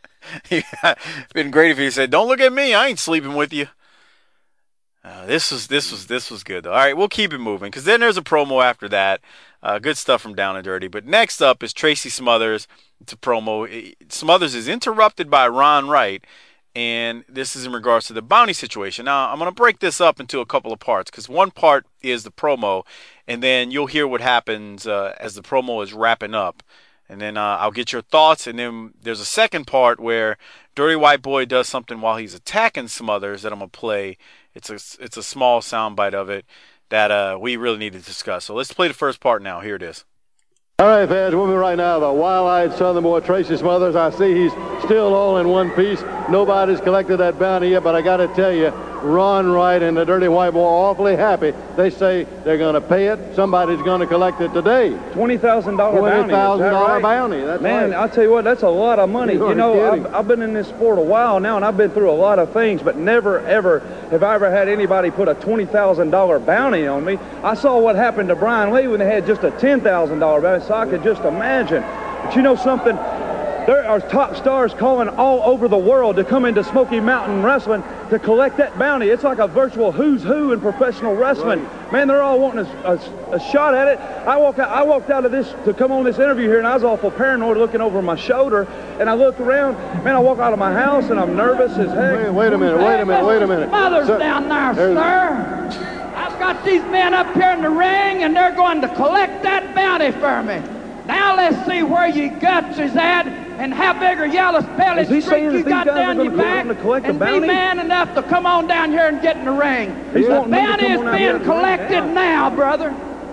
been great if he said, "Don't look at me. I ain't sleeping with you." Uh, this was this was this was good though. All right, we'll keep it moving because then there's a promo after that. Uh, good stuff from Down and Dirty. But next up is Tracy Smothers. It's a promo. Smothers is interrupted by Ron Wright, and this is in regards to the bounty situation. Now I'm going to break this up into a couple of parts because one part is the promo, and then you'll hear what happens uh, as the promo is wrapping up. And then uh, I'll get your thoughts, and then there's a second part where Dirty White Boy does something while he's attacking Smothers that I'm going to play. It's a, it's a small soundbite of it that uh, we really need to discuss. So let's play the first part now. Here it is. All right, fans, with me right now, the wild-eyed Southern boy, Tracy Smothers. I see he's still all in one piece. Nobody's collected that bounty yet, but I got to tell you, Ron Wright and the Dirty White Boy are awfully happy. They say they're going to pay it. Somebody's going to collect it today. twenty thousand dollars bounty. twenty thousand dollars right? bounty. That's Man, right. I'll tell you what, that's a lot of money. You You know, kidding. I've, I've been in this sport a while now, and I've been through a lot of things, but never, ever have I ever had anybody put a twenty thousand dollars bounty on me. I saw what happened to Brian Lee when they had just a ten thousand dollars bounty, so I could just imagine. But you know something? There are top stars calling all over the world to come into Smoky Mountain Wrestling to collect that bounty. It's like a virtual who's who in professional wrestling. Right. Man, they're all wanting a, a, a shot at it. I walk out, I walked out of this to come on this interview here, and I was awful paranoid looking over my shoulder. And I look around, man, I walk out of my house, and I'm nervous as heck. Wait, wait a minute, wait a minute, wait a minute. Mother's Sir, down there, there's- sir. I've got these men up here in the ring, and they're going to collect that bounty for me. Now let's see where your guts is at and how big or yellow belly Is he streak saying you that these got guys are down gonna your come back out to collect the and be bounty? man enough to come on down here and get in the ring. He's The wanting me to bounty come is on out here being in the ring collected now, brother.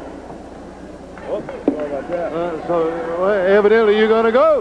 Uh, so well, evidently you're going to go.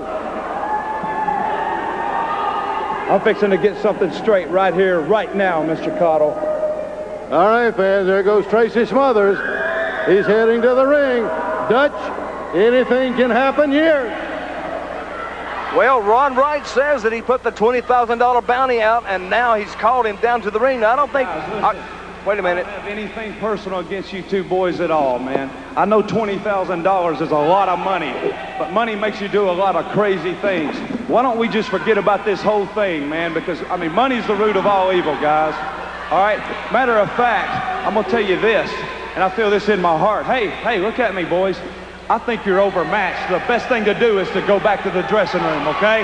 I'm fixing to get something straight right here, right now, Mister Cottle. All right, fans, there goes Tracy Smothers. He's heading to the ring. Dutch, anything can happen here. Well, Ron Wright says that he put the twenty thousand dollars bounty out, and now he's called him down to the ring. Now, I don't think... I, wait a minute. I don't have anything personal against you two boys at all, man. I know twenty thousand dollars is a lot of money, but money makes you do a lot of crazy things. Why don't we just forget about this whole thing, man? Because, I mean, money's the root of all evil, guys. All right? Matter of fact, I'm going to tell you this, and I feel this in my heart. Hey, hey, look at me, boys. I think you're overmatched. The best thing to do is to go back to the dressing room, okay?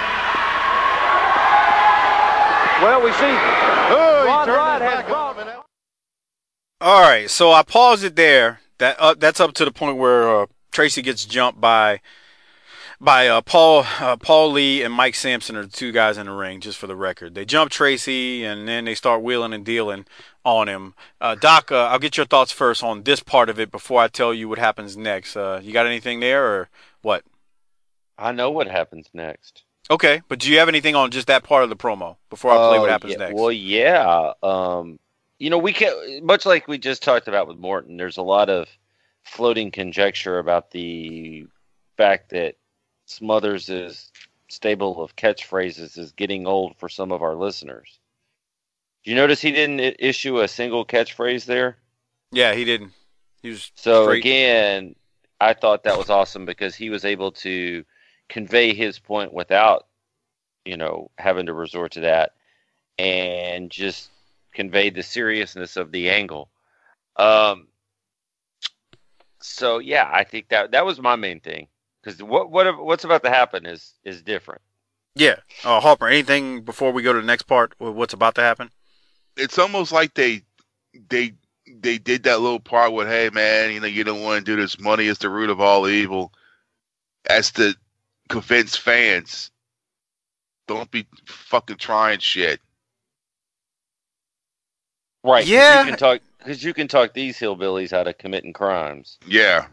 Well, we see Oh, Ron he turned Wright his has back brought... on him. All right, so I paused it there. That uh, that's up to the point where uh, Tracy gets jumped by by uh, Paul uh, Paul Lee and Mike Sampson are the two guys in the ring. Just for the record, they jump Tracy and then they start wheeling and dealing on him. Uh, Doc, uh, I'll get your thoughts first on this part of it before I tell you what happens next. Uh, you got anything there or what? I know what happens next. Okay, but do you have anything on just that part of the promo before I play Uh, what happens yeah, next? Well, yeah. Um, you know, we can much like we just talked about with Morton. There's a lot of floating conjecture about the fact that Smothers' stable of catchphrases is getting old for some of our listeners. Do you notice he didn't I- issue a single catchphrase there? Yeah, he didn't. He was So straight. again, I thought that was awesome because he was able to convey his point without, you know, having to resort to that, and just conveyed the seriousness of the angle. Um. So yeah, I think that that was my main thing because what what what's about to happen is is different. Yeah. Uh, Harper, anything before we go to the next part? What's about to happen? It's almost like they they they did that little part with, hey man, you know, you don't want to do this. Money is the root of all evil. As to convince fans, don't be fucking trying shit. Right. 'Cause Yeah. You can talk because you can talk these hillbillies out of committing crimes. Yeah.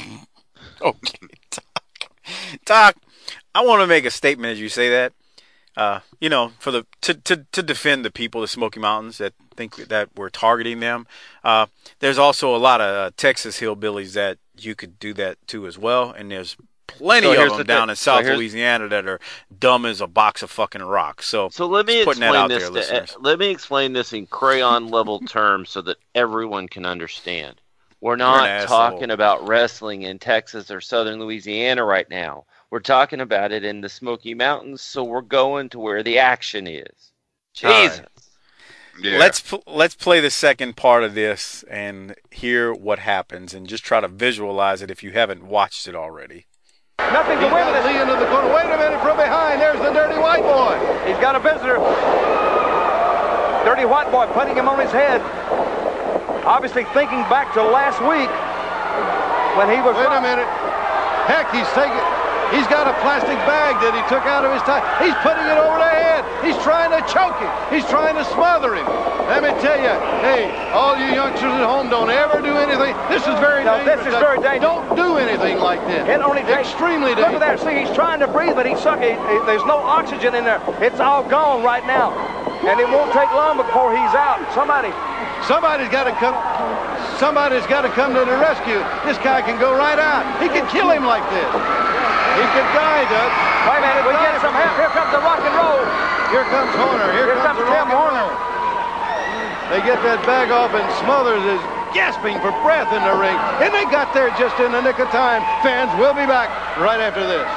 Okay, Doc. Doc, I want to make a statement as you say that. uh, you know, for the to, to, to defend the people of the Smoky Mountains that think that we're targeting them. Uh, there's also a lot of uh, Texas hillbillies that you could do that to as well, and there's plenty So of them the down thing. in South So Louisiana that are dumb as a box of fucking rocks. So, So let me just putting that explain out this. there, To, listeners. let me explain this in crayon level terms so that everyone can understand. We're You're not an asshole. talking about wrestling in Texas or Southern Louisiana right now. We're talking about it in the Smoky Mountains. So we're going to where the action is. All right. Jesus. Yeah. Let's pl- let's play the second part of this and hear what happens, and just try to visualize it if you haven't watched it already. Nothing to He's win got with it. Lee into the corner. Wait a minute, from behind, there's the Dirty White Boy. He's got a visitor. Dirty White Boy putting him on his head. Obviously thinking back to last week when he was... Wait a minute. Heck, he's taking... He's got a plastic bag that he took out of his tie. He's putting it over the head. He's trying to choke him. He's trying to smother him. Let me tell you, hey, all you youngsters at home, don't ever do anything. This is very No, dangerous. this is very dangerous. Don't do anything like this. It only takes... Extremely Look dangerous. at that. See, he's trying to breathe, but he's sucking. He, he, there's no oxygen in there. It's all gone right now. And it won't take long before he's out. Somebody... Somebody's got to come. Somebody's got to come to the rescue. This guy can go right out. He could kill him like this. He could die, Doug. Wait a minute. We get some help. Here comes the rock and roll. Here comes Horner. Here, Here comes, comes the rock Tim and Horner. roll. They get that bag off, and Smothers is gasping for breath in the ring. And they got there just in the nick of time. Fans will be back right after this.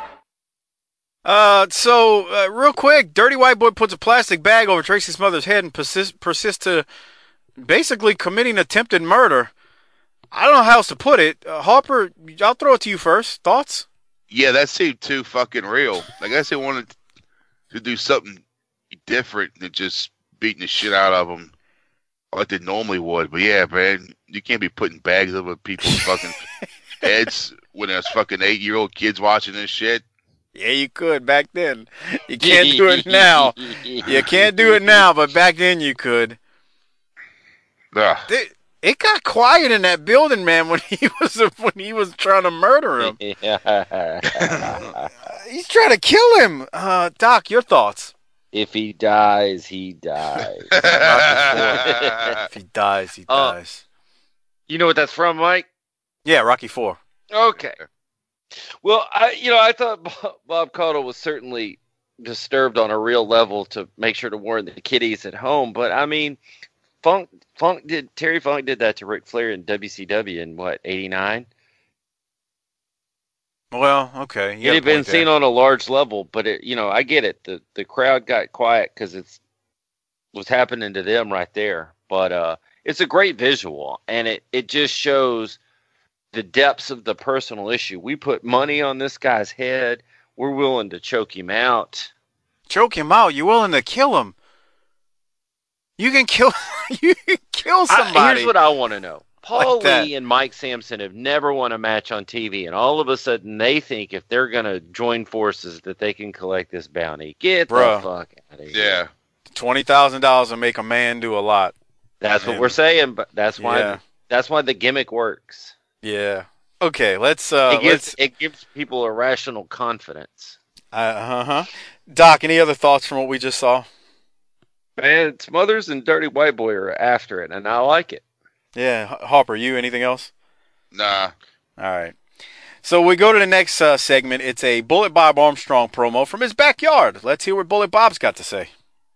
Uh, so uh, real quick, Dirty White Boy puts a plastic bag over Tracy Smothers' head and persist, persists to basically committing attempted murder. I don't know how else to put it. Uh, Harper, I'll throw it to you first. Thoughts? Yeah, that seemed too fucking real. I guess they wanted to do something different than just beating the shit out of them like they normally would. But yeah, man, you can't be putting bags over people's fucking heads when there's fucking eight-year-old kids watching this shit. Yeah, you could back then. You can't do it now. You can't do it now, but back then you could. Ugh. It, it got quiet in that building, man, when he was when he was trying to murder him. He's trying to kill him. Uh, Doc, your thoughts? If he dies, he dies. If he dies, he Uh, dies. You know what that's from, Mike? Yeah, Rocky Four. Okay. Well, I you know I thought Bob, Bob Caudle was certainly disturbed on a real level to make sure to warn the kiddies at home, but I mean, Funk Funk did Terry Funk did that to Ric Flair in W C W in what eighty-nine? Well, okay. You It got a had been point seen there. on a large level, but it you know I get it. The the crowd got quiet because it's was happening to them right there. But uh, it's a great visual, and it it just shows the depths of the personal issue. We put money on this guy's head. We're willing to choke him out. Choke him out. You're willing to kill him. You can kill. You can kill somebody. I, here's what I want to know. Paul Like that. Lee and Mike Sampson have never won a match on T V, and all of a sudden they think if they're going to join forces that they can collect this bounty. Get Bruh. the fuck out of here. Yeah. Twenty thousand dollars will make a man do a lot. That's what Man. we're saying, but that's why Yeah. that's why the gimmick works. Yeah. Okay. Let's. Uh, it gives let's. it gives people a rational confidence. Uh huh. Doc, any other thoughts from what we just saw? Man, Smothers and Dirty White Boy are after it, and I like it. Yeah. H- Harper, you anything else? Nah. All right. So we go to the next uh, segment. It's a Bullet Bob Armstrong promo from his backyard. Let's hear what Bullet Bob's got to say.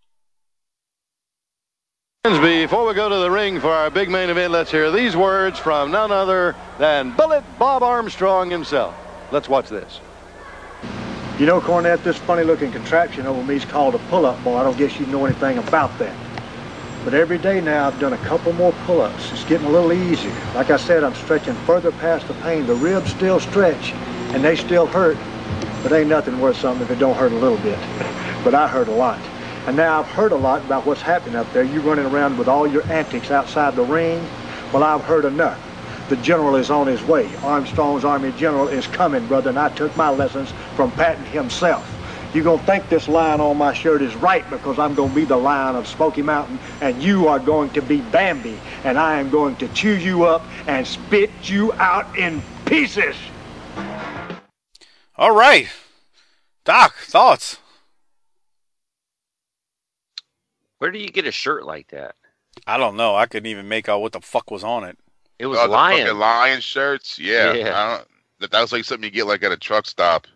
Before we go to the ring for our big main event, let's hear these words from none other than Bullet Bob Armstrong himself. Let's watch this. You know, Cornette, this funny-looking contraption over me is called a pull-up bar. I don't guess you know anything about that. But every day now, I've done a couple more pull-ups. It's getting a little easier. Like I said, I'm stretching further past the pain. The ribs still stretch, and they still hurt. But ain't nothing worth something if it don't hurt a little bit. But I hurt a lot. And now I've heard a lot about what's happening up there. You running around with all your antics outside the ring. Well, I've heard enough. The general is on his way. Armstrong's Army General is coming, brother, and I took my lessons from Patton himself. You're going to think this lion on my shirt is right because I'm going to be the lion of Smoky Mountain, and you are going to be Bambi, and I am going to chew you up and spit you out in pieces. All right. Doc, thoughts? Where do you get a shirt like that? I don't know. I couldn't even make out what the fuck was on it. It was oh, lion. The fucking lion shirts. Yeah. Yeah. I don't, that, that was like something you get like at a truck stop.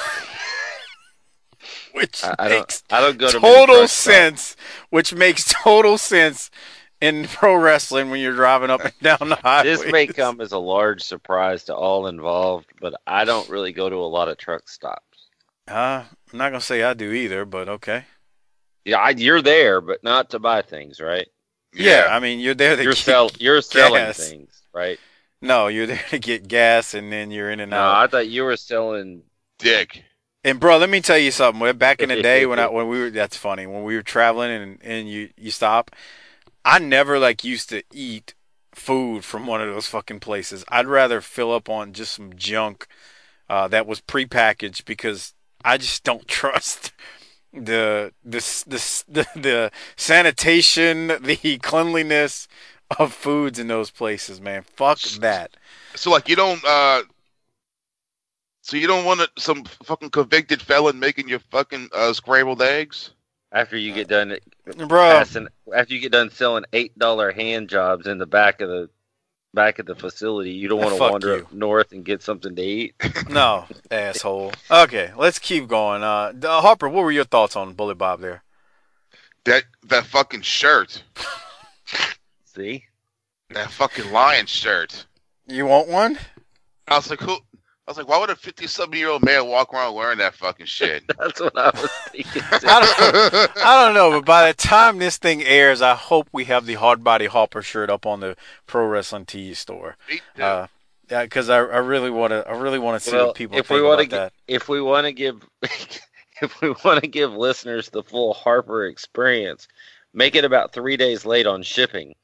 Which I, I makes don't, I don't go to total sense. Which makes total sense in pro wrestling when you're driving up and down the highway. This may come as a large surprise to all involved, but I don't really go to a lot of truck stops. Uh, I'm not gonna say I do either, but okay. Yeah, I, you're there, but not to buy things, right? Yeah, I mean you're there to you're get sell you're selling gas. things, right? No, you're there to get gas, and then you're in and No, out. I thought you were selling dick. And bro, let me tell you something. Back in the day when I when we were that's funny when we were traveling and and you you stop, I never like used to eat food from one of those fucking places. I'd rather fill up on just some junk uh, that was prepackaged because I just don't trust the the the the, the sanitation, the cleanliness of foods in those places, man. Fuck that. So like you don't uh so you don't want a, some fucking convicted felon making your fucking uh, scrambled eggs after you get done, bro. Passing, after you get done selling eight dollar hand jobs in the back of the back of the facility. You don't want to Fuck wander you. up north and get something to eat. No, asshole. Okay, let's keep going. Uh, uh, Harper, what were your thoughts on Bullet Bob there? That that fucking shirt. See? That fucking lion shirt. You want one? I was like, who? I was like, why would a fifty-something-year-old man walk around wearing that fucking shit? That's what I was thinking. I don't, I don't know, but by the time this thing airs, I hope we have the Hard Body Harper shirt up on the Pro Wrestling Tees store. Uh, yeah, because I, I really want to. I really want to see Well, what people if think we wanna about gi- that. If we want to give, if we want to give listeners the full Harper experience, make it about three days late on shipping.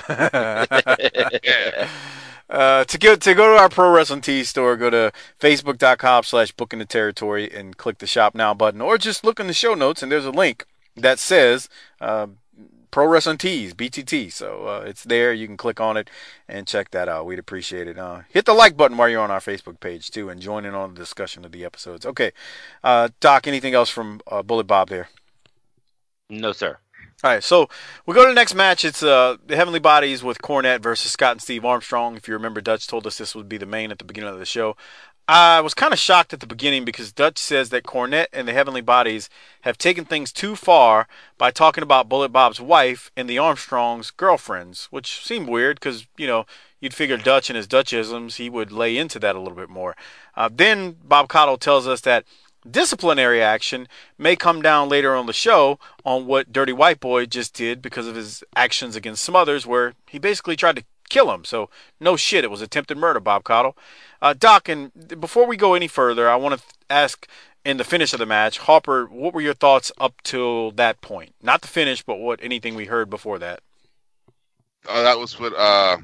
Yeah. Uh, to go to go to our Pro Wrestling Tees store, go to facebook.com slash booking the territory and click the shop now button, or just look in the show notes and there's a link that says uh, Pro Wrestling Tees, B T T. So uh, it's there. You can click on it and check that out. We'd appreciate it. Uh, hit the like button while you're on our Facebook page too, and join in on the discussion of the episodes. Okay, uh, Doc, anything else from uh, Bullet Bob there? No, sir. All right, so we go to the next match. It's uh, the Heavenly Bodies with Cornette versus Scott and Steve Armstrong. If you remember, Dutch told us this would be the main at the beginning of the show. I was kind of shocked at the beginning because Dutch says that Cornette and the Heavenly Bodies have taken things too far by talking about Bullet Bob's wife and the Armstrongs' girlfriends, which seemed weird because, you know, you'd figure Dutch and his Dutchisms, he would lay into that a little bit more. Uh, then Bob Caudle tells us that disciplinary action may come down later on the show on what Dirty White Boy just did because of his actions against Smothers, where he basically tried to kill him. So no shit, it was attempted murder, Bob Caudle. Uh, Doc, and before we go any further, I want to ask in the finish of the match, Harper, what were your thoughts up till that point? Not the finish, but what anything we heard before that. Oh, that was what uh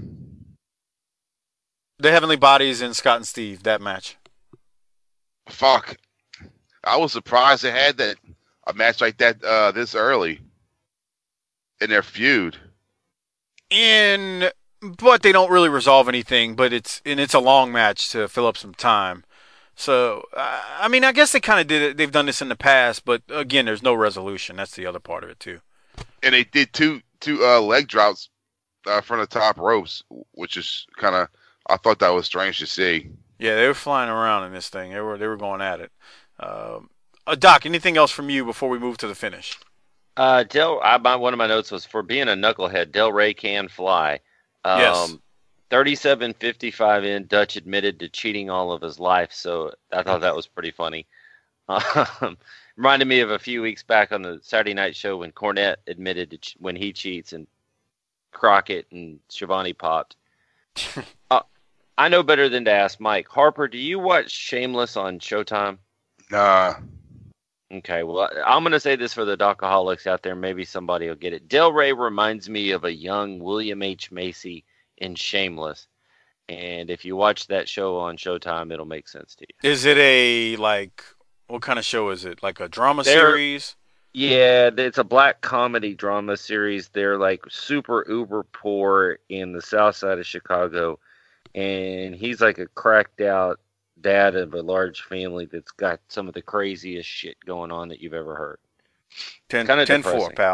the Heavenly Bodies and Scott and Steve, that match. Fuck. I was surprised they had that a match like that uh, this early in their feud. In, but they don't really resolve anything. But it's and it's a long match to fill up some time. So uh, I mean, I guess they kind of did it. They've done this in the past, but again, there's no resolution. That's the other part of it too. And they did two two uh, leg drops uh, from the top ropes, which is kind of I thought that was strange to see. Yeah, they were flying around in this thing. They were they were going at it. Um, uh, Doc, anything else from you before we move to the finish? Uh, Del, I, my, one of my notes was for being a knucklehead, Del Rey can fly. Um, yes. thirty-seven fifty-five in, Dutch admitted to cheating all of his life, so I thought that was pretty funny. Um, reminded me of a few weeks back on the Saturday Night Show when Cornette admitted to ch- when he cheats and Crockett and Shivani popped. uh, I know better than to ask Mike. Harper, do you watch Shameless on Showtime? Nah. Okay, well, I'm going to say this for the Docaholics out there. Maybe somebody will get it. Del Rey reminds me of a young William H. Macy in Shameless. And if you watch that show on Showtime, it'll make sense to you. Is it a, like, what kind of show is it? Like a drama They're, series? Yeah, it's a black comedy drama series. They're like super uber poor in the south side of Chicago. And he's like a cracked out dad of a large family that's got some of the craziest shit going on that you've ever heard. ten, Kinda ten four, depressing. pal.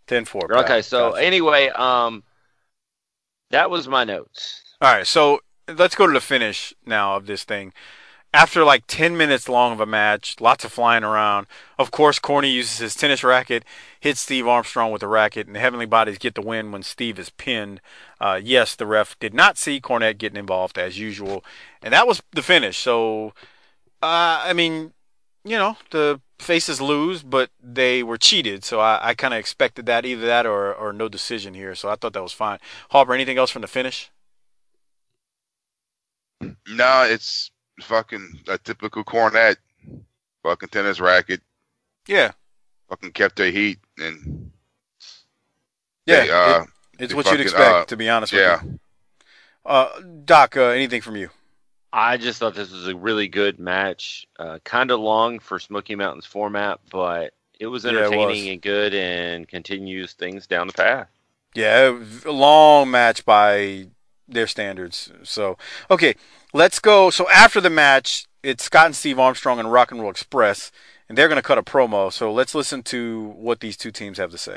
ten four. Okay, so gotcha. Anyway, um, that was my notes. All right, so let's go to the finish now of this thing. After like ten minutes long of a match, lots of flying around. Of course, Corny uses his tennis racket, hits Steve Armstrong with the racket, and the Heavenly Bodies get the win when Steve is pinned. Uh, yes, the ref did not see Cornette getting involved as usual, and that was the finish. So, uh, I mean, you know, the faces lose, but they were cheated. So I, I kind of expected that, either that or, or no decision here. So I thought that was fine. Harper, anything else from the finish? No, it's fucking a typical Cornette. Fucking tennis racket. Yeah. Fucking kept their heat. and Yeah, they, uh, it, it's what fucking, you'd expect, uh, to be honest yeah. with you. Uh, Doc, uh, anything from you? I just thought this was a really good match. Uh, kind of long for Smoky Mountains format, but it was entertaining yeah, it was. and good and continues things down the path. Yeah, a long match by their standards. So, okay, let's go. So after the match, it's Scott and Steve Armstrong and Rock and Roll Express, and they're going to cut a promo. So let's listen to what these two teams have to say.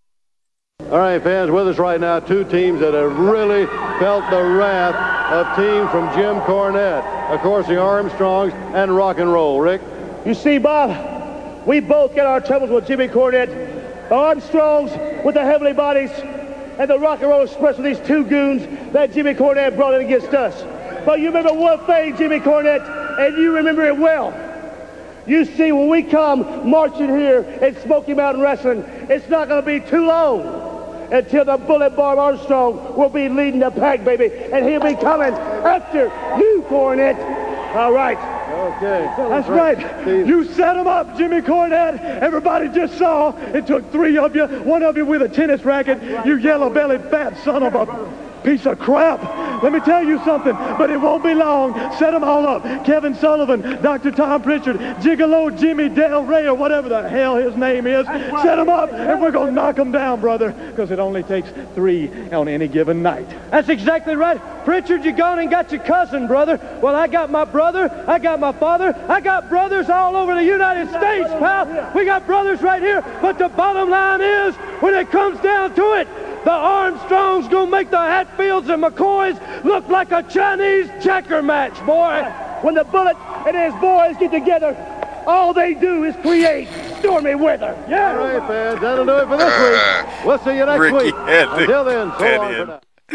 All right, fans, with us right now, two teams that have really felt the wrath of teams from Jim Cornette. Of course, the Armstrongs and Rock and Roll. Rick? You see, Bob, we both get our troubles with Jimmy Cornette. The Armstrongs with the Heavenly Bodies, and the Rock and Roll Express with these two goons that Jimmy Cornette brought in against us. But you remember one thing, Jimmy Cornette, and you remember it well. You see, when we come marching here at Smoky Mountain Wrestling, it's not going to be too long until the Bullet Barb Armstrong will be leading the pack, baby, and he'll be coming after you, Cornette. All right. Okay. That's right. You set him up, Jimmy Cornette. Everybody just saw it took three of you, one of you with a tennis racket. You yellow-bellied fat son of a piece of crap. Let me tell you something, but it won't be long. Set them all up. Kevin Sullivan, Doctor Tom Pritchard, Gigolo Jimmy Del Rey, or whatever the hell his name is. Set them up, and we're going to knock them down, brother, because it only takes three on any given night. That's exactly right. Pritchard, you gone and got your cousin, brother. Well, I got my brother, I got my father, I got brothers all over the United States, pal. We got brothers right here, but the bottom line is, when it comes down to it, the Armstrongs gonna make the Hatfields and McCoys look like a Chinese checker match, boy. When the Bullet and his boys get together, all they do is create stormy weather. Yeah. All right, fans, that'll do it for this week. We'll see you next Ricky week. Henry. Until then, so long for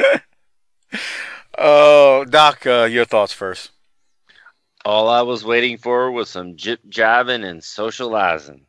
now. Oh, Doc, uh, your thoughts first. All I was waiting for was some jip jiving and socializing.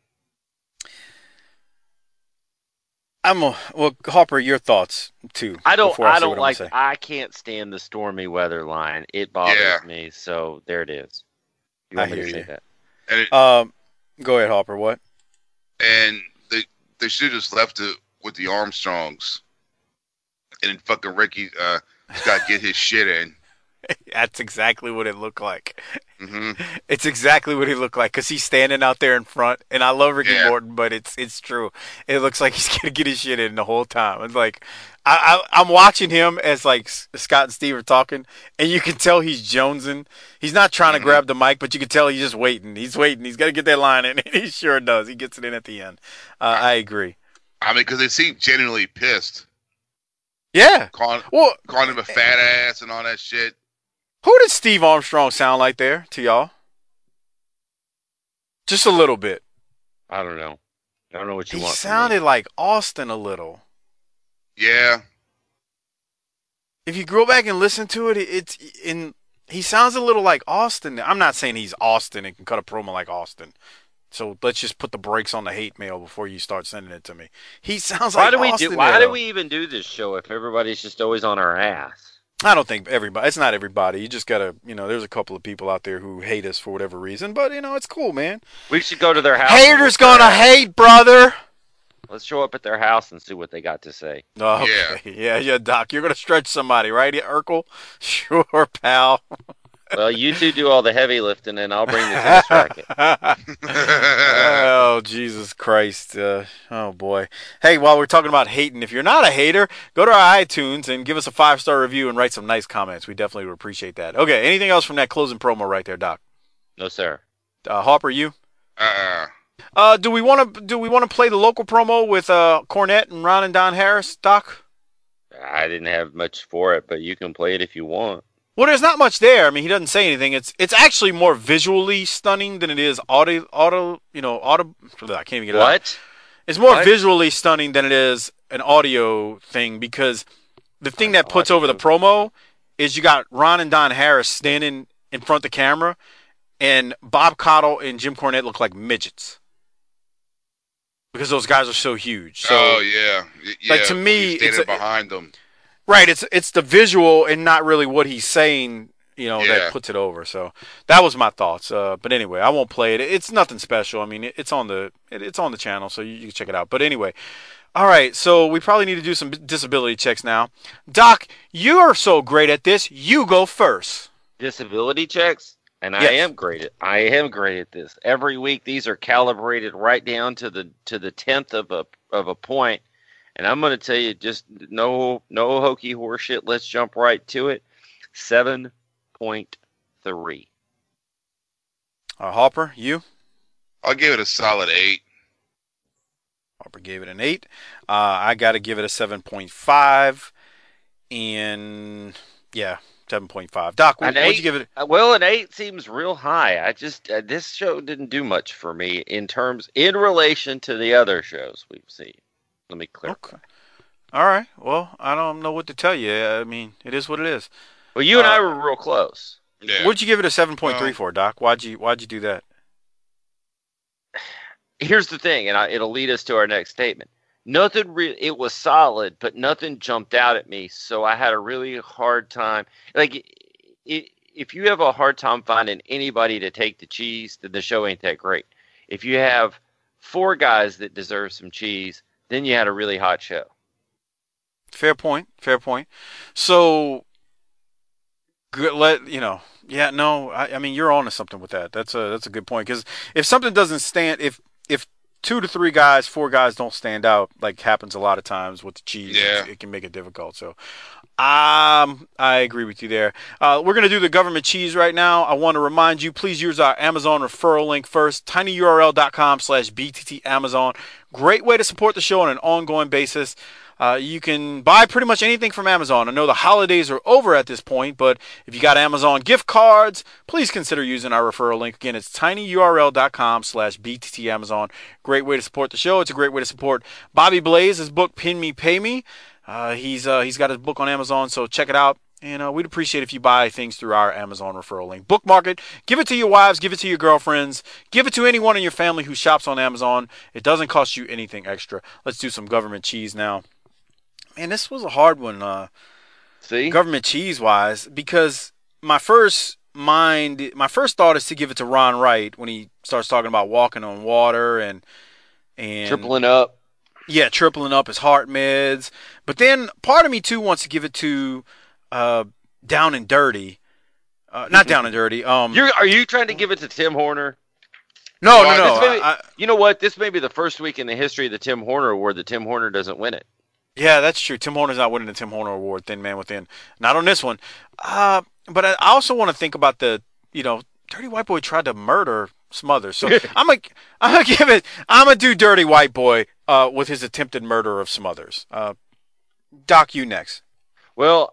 I'm a, well, Harper, your thoughts too. I don't. I, I don't like. I can't stand the stormy weather line. It bothers yeah. me. So there it is. You want I me hear to say you. that? And it, um, go ahead, Harper. What? And they they should have just left it with the Armstrongs, and then fucking Ricky uh, Scott get his shit in. That's exactly what it looked like. Mm-hmm. It's exactly what he looked like because he's standing out there in front, and I love Ricky yeah. Morton, but it's it's true. It looks like he's gonna get his shit in the whole time. It's like I, I I'm watching him as like Scott and Steve are talking, and you can tell he's jonesing. He's not trying mm-hmm. to grab the mic, but you can tell he's just waiting. He's waiting. He's got to get that line in, and he sure does. He gets it in at the end. Uh, I agree. I mean, because they seem genuinely pissed. Yeah. Calling, well, calling him a fat ass and all that shit. Who did Steve Armstrong sound like there to y'all? Just a little bit. I don't know. I don't know what you he want. He sounded like Austin a little. Yeah. If you go back and listen to it, it's in. He sounds a little like Austin. I'm not saying he's Austin and can cut a promo like Austin. So let's just put the brakes on the hate mail before you start sending it to me. He sounds why like do we Austin. Do, why there, do we even do this show if everybody's just always on our ass? I don't think everybody. It's not everybody. You just gotta, you know. There's a couple of people out there who hate us for whatever reason, but you know, it's cool, man. We should go to their house. Haters gonna hate, brother. Let's show up at their house and see what they got to say. Oh, okay. yeah, yeah, yeah, Doc. You're gonna stretch somebody, right, Urkel? Sure, pal. Well, you two do all the heavy lifting, and I'll bring the tennis racket. Oh, Jesus Christ. Uh, oh, boy. Hey, while we're talking about hating, if you're not a hater, go to our iTunes and give us a five-star review and write some nice comments. We definitely would appreciate that. Okay, anything else from that closing promo right there, Doc? No, sir. Uh, Harper, you? Uh-uh. Uh, do we want to do we want to play the local promo with uh, Cornette and Ron and Don Harris, Doc? I didn't have much for it, but you can play it if you want. Well, there's not much there. I mean, he doesn't say anything. It's it's actually more visually stunning than it is audio. Auto, you know, auto. I can't even get it what? out. It's more what? visually stunning than it is an audio thing because the thing that puts over the promo is you got Ron and Don Harris standing in front of the camera, and Bob Caudle and Jim Cornette look like midgets. Because those guys are so huge. So, oh yeah, yeah. Like to me, it's a, behind them. Right. It's it's the visual and not really what he's saying. You know, yeah. that puts it over. So that was my thoughts. Uh, but anyway, I won't play it. It's nothing special. I mean, it, it's on the it, it's on the channel, so you, you can check it out. But anyway, all right. So we probably need to do some disability checks now. Doc, you are so great at this. You go first. Disability checks. And yes. I am great at I am great at this. Every week these are calibrated right down to the to the tenth of a of a point. And I'm gonna tell you, just no no hokey horse shit. Let's jump right to it. Seven point three. Uh, Harper, you? I'll give it a solid eight. Harper gave it an eight. Uh, I gotta give it a seven point five. And yeah. seven point five. Doc, what would you give it? Well, an eight seems real high. I just, uh, this show didn't do much for me in terms, in relation to the other shows we've seen. Let me clarify. Okay. All right. Well, I don't know what to tell you. I mean, it is what it is. Well, you and uh, I were real close. Yeah. What'd you give it a seven point three um, for, Doc? Why'd you, why'd you do that? Here's the thing, and I, it'll lead us to our next statement. Nothing re- it was solid, but nothing jumped out at me, so I had a really hard time. Like, it, if you have a hard time finding anybody to take the cheese, then the show ain't that great. If you have four guys that deserve some cheese, then you had a really hot show. Fair point. Fair point. So, good, let you know. Yeah, no. I, I mean, you're on to something with that. That's a that's a good point because if something doesn't stand, if if two to three guys, four guys don't stand out, like happens a lot of times with the cheese. Yeah. It, it can make it difficult. So, um, I agree with you there. Uh, we're going to do the government cheese right now. I want to remind you, please use our Amazon referral link first, tinyurl.com slash BTT Amazon. Great way to support the show on an ongoing basis. Uh, you can buy pretty much anything from Amazon. I know the holidays are over at this point, but if you got Amazon gift cards, please consider using our referral link. Again, it's tinyurl.com slash BTT Amazon. Great way to support the show. It's a great way to support Bobby Blaze, his book, Pin Me, Pay Me. Uh, he's uh, he's got his book on Amazon, so check it out. And uh, we'd appreciate if you buy things through our Amazon referral link. Bookmark it. Give it to your wives. Give it to your girlfriends. Give it to anyone in your family who shops on Amazon. It doesn't cost you anything extra. Let's do some government cheese now. Man, this was a hard one, uh, See? government cheese-wise, because my first mind, my first thought is to give it to Ron Wright when he starts talking about walking on water and and Tripling up. Yeah, tripling up his heart meds. But then part of me too wants to give it to uh, Down and Dirty, uh, not Down and Dirty. Um, You're, are you trying to give it to Tim Horner? No, Well, no, no. this may be- I, I, you know what? This may be the first week in the history of the Tim Horner Award that Tim Horner doesn't win it. Yeah, that's true. Tim Horner's not winning the Tim Horner Award, Thin Man Within. Not on this one. Uh, but I also want to think about the, you know, Dirty White Boy tried to murder Smothers. So I'm going I'm to give it, I'm going to do Dirty White Boy uh, with his attempted murder of Smothers. Uh, Doc, you next. Well,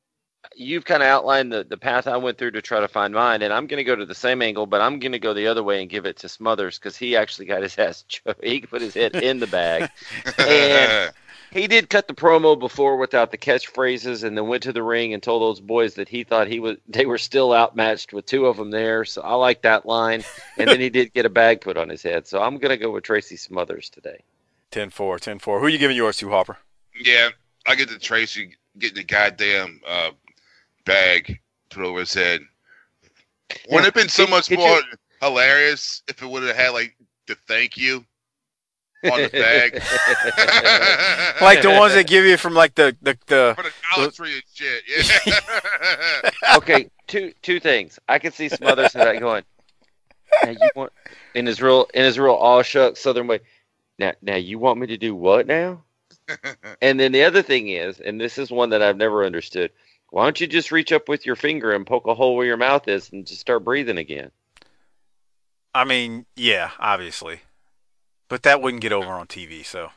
you've kind of outlined the, the path I went through to try to find mine, and I'm going to go to the same angle, but I'm going to go the other way and give it to Smothers because he actually got his ass, he put his head in the bag. And he did cut the promo before without the catchphrases, and then went to the ring and told those boys that he thought he was they were still outmatched with two of them there. So I like that line. And then he did get a bag put on his head. So I'm going to go with Tracy Smothers today. ten four, ten four. Who are you giving yours to, Hopper? Yeah, I get the Tracy getting the goddamn uh, bag put over his head. Wouldn't it have been so Did- much did more you- hilarious if it would have had, like, the thank you on the bag? Like the ones that give you from like the, the, the, For the Dollar Tree and shit, yeah. Okay, two two things. I can see Smothers and that going, now you want in his real in his real aw shucks Southern way. Now now you want me to do what now? And then the other thing is, and this is one that I've never understood, why don't you just reach up with your finger and poke a hole where your mouth is and just start breathing again? I mean, yeah, obviously. but that wouldn't get over on T V. So,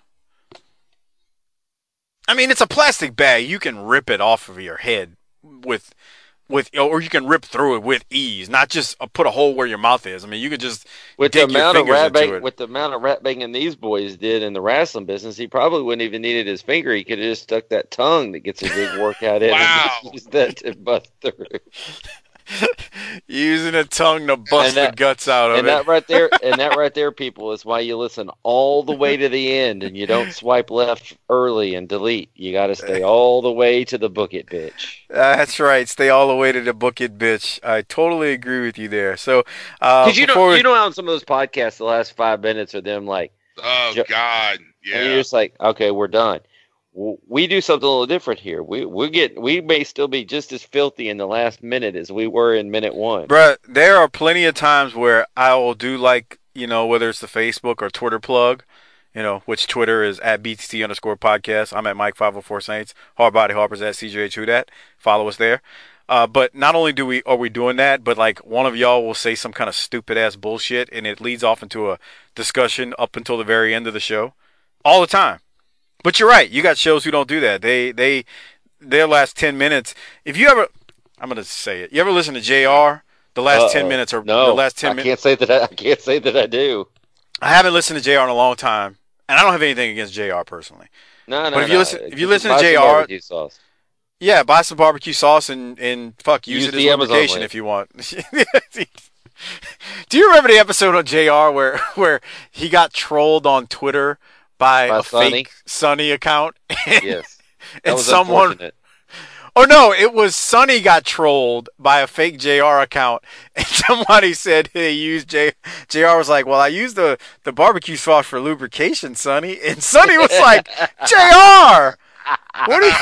I mean, it's a plastic bag. You can rip it off of your head with. With or you can rip through it with ease, not just uh, put a hole where your mouth is. I mean, you could just with the dig your amount of fingers rat into bang, it. with the amount of rat banging these boys did in the wrestling business, he probably wouldn't even needed his finger. He could have just stuck that tongue that gets a big workout in Wow. and used that to bust through. Using a tongue to bust that- the guts out of And it. that right there, and that right there, people, is why you listen all the way to the end, and you don't swipe left early and delete. You got to stay all the way to the book it, bitch. That's right. Stay all the way to the book it, bitch. I totally agree with you there. So, uh, Because you before know, we- you know how in some of those podcasts, the last five minutes are them like, Oh Jo- God, and yeah. you're just like, okay, we're done. W- We do something a little different here. We we get we may still be just as filthy in the last minute as we were in minute one. Bruh, there are plenty of times where I will do like, you know, whether it's the Facebook or Twitter plug, you know, which Twitter is at B T C underscore podcast. I'm at Mike five oh four Saints. Hardbody Harper's at C J H Who Dat. Follow us there. Uh, but not only do we are we doing that, but like one of y'all will say some kind of stupid ass bullshit and it leads off into a discussion up until the very end of the show. All the time. But you're right. You got shows who don't do that. They they their last ten minutes. If you ever, I'm gonna say it. You ever listen to J R? The last Uh-oh. ten minutes or no, the last ten I minutes. can't say that. I, I can't say that I do. I haven't listened to J R in a long time, and I don't have anything against J R personally. No, no, But if no. you listen, if you Just listen to buy some J R, barbecue sauce. yeah, buy some barbecue sauce and and fuck use, Use it as the Amazon lubrication link. if you want. Do you remember the episode on J R where where he got trolled on Twitter by, By a Sonny? fake Sonny account? Yes, that and was someone. unfortunate. Oh no, it was Sonny got trolled by a fake J R account, and somebody said they used J. JR was like, "Well, I used the the barbecue sauce for lubrication, Sonny," and Sonny was like, "J R, what are you?"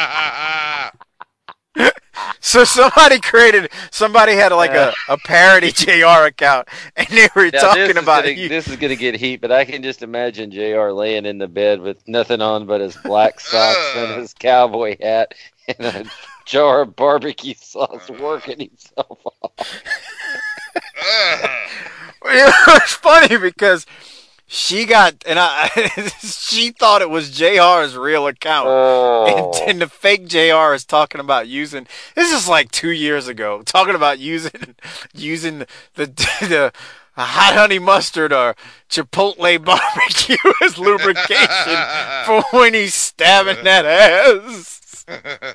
So somebody created, somebody had like a, a parody J R account, and they were Now, talking this is about gonna, you. this is going to get heat, but I can just imagine J R laying in the bed with nothing on but his black socks and his cowboy hat and a jar of barbecue sauce, working himself off. It was funny because she got, and I, she thought it was J R's real account. Oh. And, and the fake J R is talking about using, this is like two years ago, talking about using, using the, the hot honey mustard or Chipotle barbecue as lubrication for when he's stabbing that ass.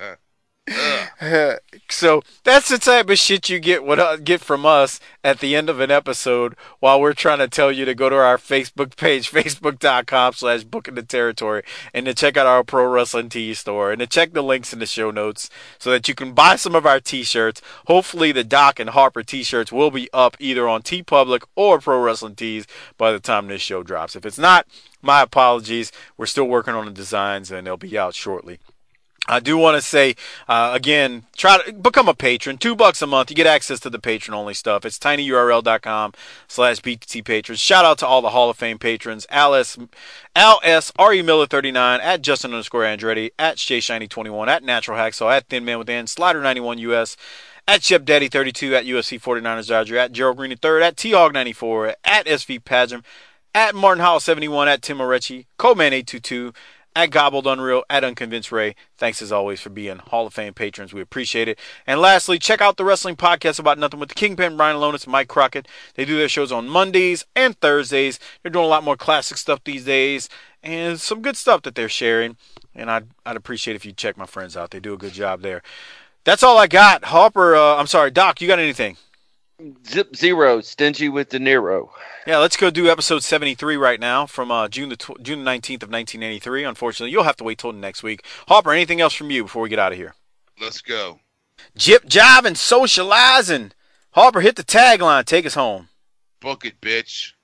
So that's the type of shit you get what uh, get from us at the end of an episode while we're trying to tell you to go to our Facebook page, facebook.com slash booking the territory, and to check out our Pro Wrestling Tee store and to check the links in the show notes so that you can buy some of our t-shirts. Hopefully the Doc and Harper t-shirts will be up either on TeePublic or Pro Wrestling Tees by the time this show drops. If it's not, my apologies. We're still working on the designs and they'll be out shortly. I do want to say, uh, again, try to become a patron. Two bucks a month. You get access to the patron-only stuff. It's tinyurl.com slash BTT patrons. Shout out to all the Hall of Fame patrons. Al S, Al S, R E Miller thirty-nine, at Justin underscore Andretti, at Jay Shiny twenty-one, at Natural Hacksaw, at Thin Man with N, Slider ninety-one U S, at Chip Daddy thirty-two, at U F C forty-niners Dodger, at Gerald Green the third, at T-Hog ninety-four, at S V Padgham, at Martin Howell seventy-one, at Tim Orechi, Coleman eight two two, at Gobbled Unreal, at Unconvinced Ray. Thanks as always for being Hall of Fame patrons. We appreciate it. And lastly, check out the Wrestling Podcast About Nothing with the Kingpin, Brian Alonis, Mike Crockett. They do their shows on Mondays and Thursdays. They're doing a lot more classic stuff these days and some good stuff that they're sharing. And I'd, I'd appreciate if you check my friends out. They do a good job there. That's all I got. Harper, uh, I'm sorry, Doc, you got anything? Zip zero, stingy with De Niro. Yeah, let's go do episode seventy-three right now from uh, June the tw- June nineteenth of nineteen eighty-three. Unfortunately, you'll have to wait till next week. Harper, anything else from you before we get out of here? Let's go. Jip, jive, and socializing. Harper, hit the tagline. Take us home. Book it, bitch.